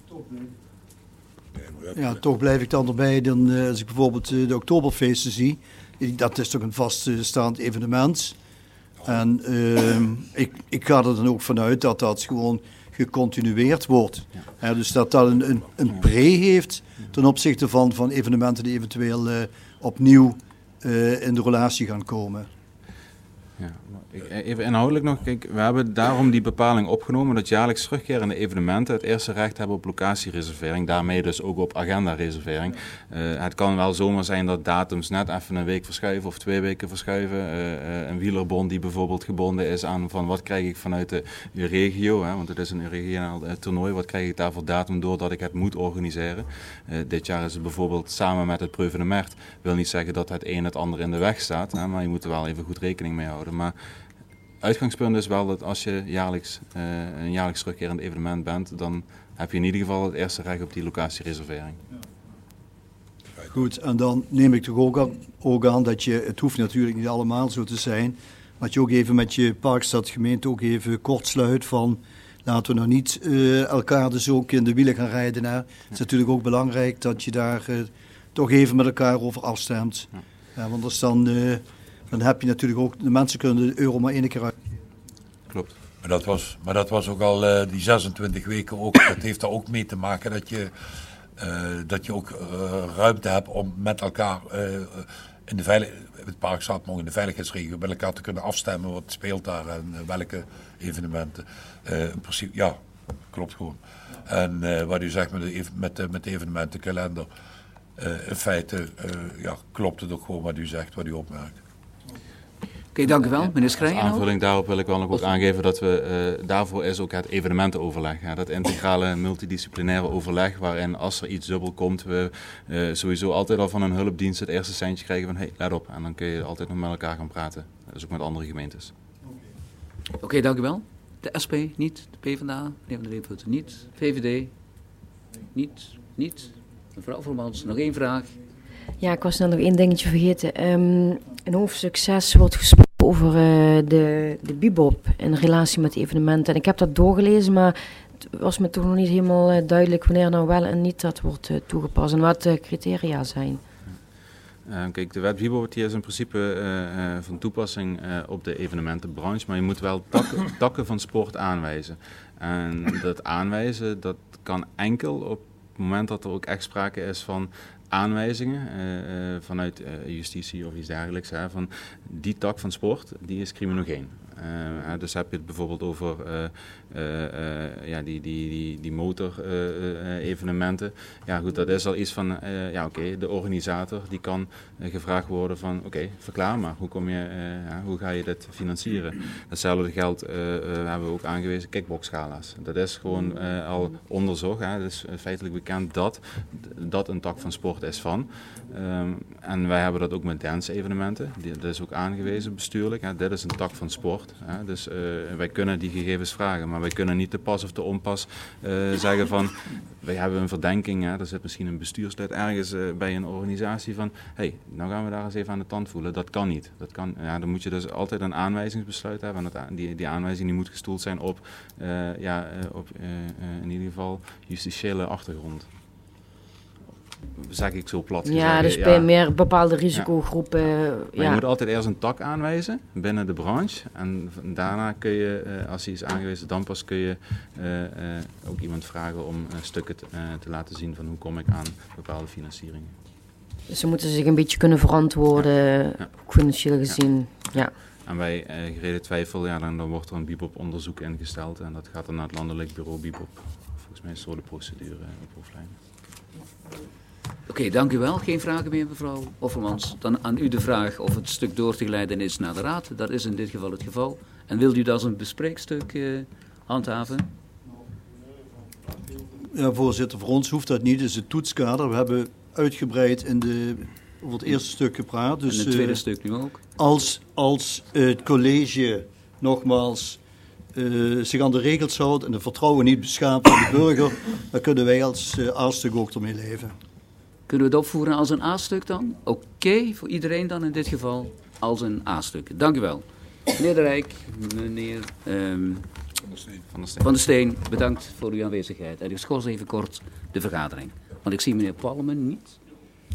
[SPEAKER 5] ja, toch blijf ik dan erbij, dan, uh, als ik bijvoorbeeld uh, de Oktoberfeesten zie, dat is toch een vaststaand evenement. En uh, ik, ik ga er dan ook vanuit dat dat gewoon gecontinueerd wordt. Ja. Uh, dus dat dat een, een, een pre heeft ten opzichte van, van evenementen die eventueel uh, opnieuw uh, in de relatie gaan komen.
[SPEAKER 4] Ja, Even inhoudelijk nog, kijk, we hebben daarom die bepaling opgenomen dat jaarlijks terugkerende evenementen het eerste recht hebben op locatiereservering, daarmee dus ook op agendareservering. Uh, het kan wel zomaar zijn dat datums net even een week verschuiven of twee weken verschuiven. Uh, uh, een wielerbond die bijvoorbeeld gebonden is aan van wat krijg ik vanuit de, de regio, hè, want het is een regionaal uh, toernooi, wat krijg ik daar voor datum doordat ik het moet organiseren. Uh, dit jaar is het bijvoorbeeld samen met het Preuvenemaert, wil niet zeggen dat het een het ander in de weg staat, hè, maar je moet er wel even goed rekening mee houden. Maar uitgangspunt is wel dat als je jaarlijks, uh, een jaarlijks terugkerend evenement bent, dan heb je in ieder geval het eerste recht op die locatiereservering.
[SPEAKER 5] Goed, en dan neem ik toch ook aan, ook aan dat je, het hoeft natuurlijk niet allemaal zo te zijn, maar dat je ook even met je Parkstadgemeente ook even kort sluit van, laten we nou niet uh, elkaar dus ook in de wielen gaan rijden. Hè. Het is natuurlijk ook belangrijk dat je daar uh, toch even met elkaar over afstemt. Ja. Ja, want anders dan... Uh, Dan heb je natuurlijk ook, de mensen kunnen de euro maar één keer uit.
[SPEAKER 2] Klopt. Maar dat was, maar dat was ook al uh, die zesentwintig weken ook. Dat heeft er ook mee te maken dat je, uh, dat je ook uh, ruimte hebt om met elkaar uh, in de veilig, het park staat nog in de veiligheidsregio met elkaar te kunnen afstemmen wat speelt daar en uh, welke evenementen. Uh, in principe, ja, klopt gewoon. En uh, wat u zegt met de, met de, met de evenementenkalender, uh, in feite uh, ja, klopt het ook gewoon wat u zegt, wat u opmerkt.
[SPEAKER 1] Oké, okay, dank u wel. Meneer Schreier.
[SPEAKER 4] Als aanvulling daarop wil ik wel nog ook aangeven dat we, uh, daarvoor is ook het evenementenoverleg. Ja, dat integrale multidisciplinaire overleg waarin als er iets dubbel komt, we uh, sowieso altijd al van een hulpdienst het eerste seintje krijgen van hey, let op. En dan kun je altijd nog met elkaar gaan praten. Dus ook met andere gemeentes.
[SPEAKER 1] Oké, okay, dank u wel. De S P niet, de PvdA, meneer Van der Reeputten niet, V V D niet, niet. Mevrouw Vermans, nog één vraag.
[SPEAKER 10] Ja, ik was net nog één dingetje vergeten. Um, in hoofdstuk zes wordt gesproken over uh, de, de bibop in relatie met evenementen. En ik heb dat doorgelezen, maar het was me toch nog niet helemaal uh, duidelijk wanneer nou wel en niet dat wordt uh, toegepast en wat de criteria zijn.
[SPEAKER 4] Uh, kijk, de wet bibop die is in principe uh, uh, van toepassing uh, op de evenementenbranche, maar je moet wel takken, takken van sport aanwijzen. En dat aanwijzen, dat kan enkel op het moment dat er ook echt sprake is van aanwijzingen uh, uh, vanuit uh, justitie of iets dergelijks, hè, van die tak van sport, die is criminogeen. Uh, uh, dus heb je het bijvoorbeeld over uh, uh, uh, ja, die, die, die, die motor-evenementen. Uh, uh, ja goed, dat is al iets van, uh, ja oké, okay, de organisator die kan uh, gevraagd worden van, oké, okay, verklaar maar, hoe, kom je, uh, ja, hoe ga je dit financieren? Hetzelfde geldt, uh, uh, hebben we ook aangewezen, kickboxschala's. Dat is gewoon uh, al onderzocht, hè, het is feitelijk bekend dat dat een tak van sport is van. Um, en wij hebben dat ook met dance-evenementen, dat is ook aangewezen bestuurlijk, hè, dit is een tak van sport. Hè, dus uh, wij kunnen die gegevens vragen, maar wij kunnen niet te pas of te onpas uh, zeggen van, wij hebben een verdenking, hè, er zit misschien een bestuurslid ergens uh, bij een organisatie van, hé, hey, nou gaan we daar eens even aan de tand voelen. Dat kan niet. Dat kan, ja, dan moet je dus altijd een aanwijzingsbesluit hebben en dat, die, die aanwijzing die moet gestoeld zijn op, uh, ja, uh, op uh, uh, in ieder geval justitiële achtergrond. Zeg ik zo plat gezegd.
[SPEAKER 10] Ja, dus bij ja. meer bepaalde risicogroepen. Ja.
[SPEAKER 4] Maar
[SPEAKER 10] ja.
[SPEAKER 4] je moet altijd eerst een tak aanwijzen binnen de branche. En daarna kun je, als hij is aangewezen, dan pas kun je uh, uh, ook iemand vragen om uh, stukken te, uh, te laten zien van hoe kom ik aan bepaalde financieringen.
[SPEAKER 10] Dus ze moeten zich een beetje kunnen verantwoorden, ja. Ja. financieel gezien. Ja. Ja.
[SPEAKER 4] En bij uh, gereden twijfel, ja, dan, dan wordt er een bibop-onderzoek ingesteld. En dat gaat dan naar het landelijk bureau bibop. Volgens mij is zo de procedure uh, op hoofdlijnen.
[SPEAKER 1] Oké, okay, dank u wel. Geen vragen meer, mevrouw Offermans. Dan aan u de vraag of het stuk door te geleiden is naar de raad. Dat is in dit geval het geval. En wilt u dat als een bespreekstuk uh, handhaven?
[SPEAKER 5] Ja, voorzitter, voor ons hoeft dat niet. Het is het toetskader. We hebben uitgebreid in de, over het eerste stuk gepraat. Dus,
[SPEAKER 1] en het tweede
[SPEAKER 5] uh,
[SPEAKER 1] stuk nu ook.
[SPEAKER 5] Als, als uh, het college nogmaals uh, zich aan de regels houdt en het vertrouwen niet beschaamt van de burger, dan kunnen wij als uh, A-stuk ook ermee leven.
[SPEAKER 1] Kunnen we het opvoeren als een A-stuk dan? Oké, okay, voor iedereen dan in dit geval als een A-stuk. Dank u wel. Meneer De Rijk, meneer um, Van der Steen. Van der Steen, bedankt voor uw aanwezigheid. En ik schors even kort de vergadering. Want ik zie meneer Palmen niet.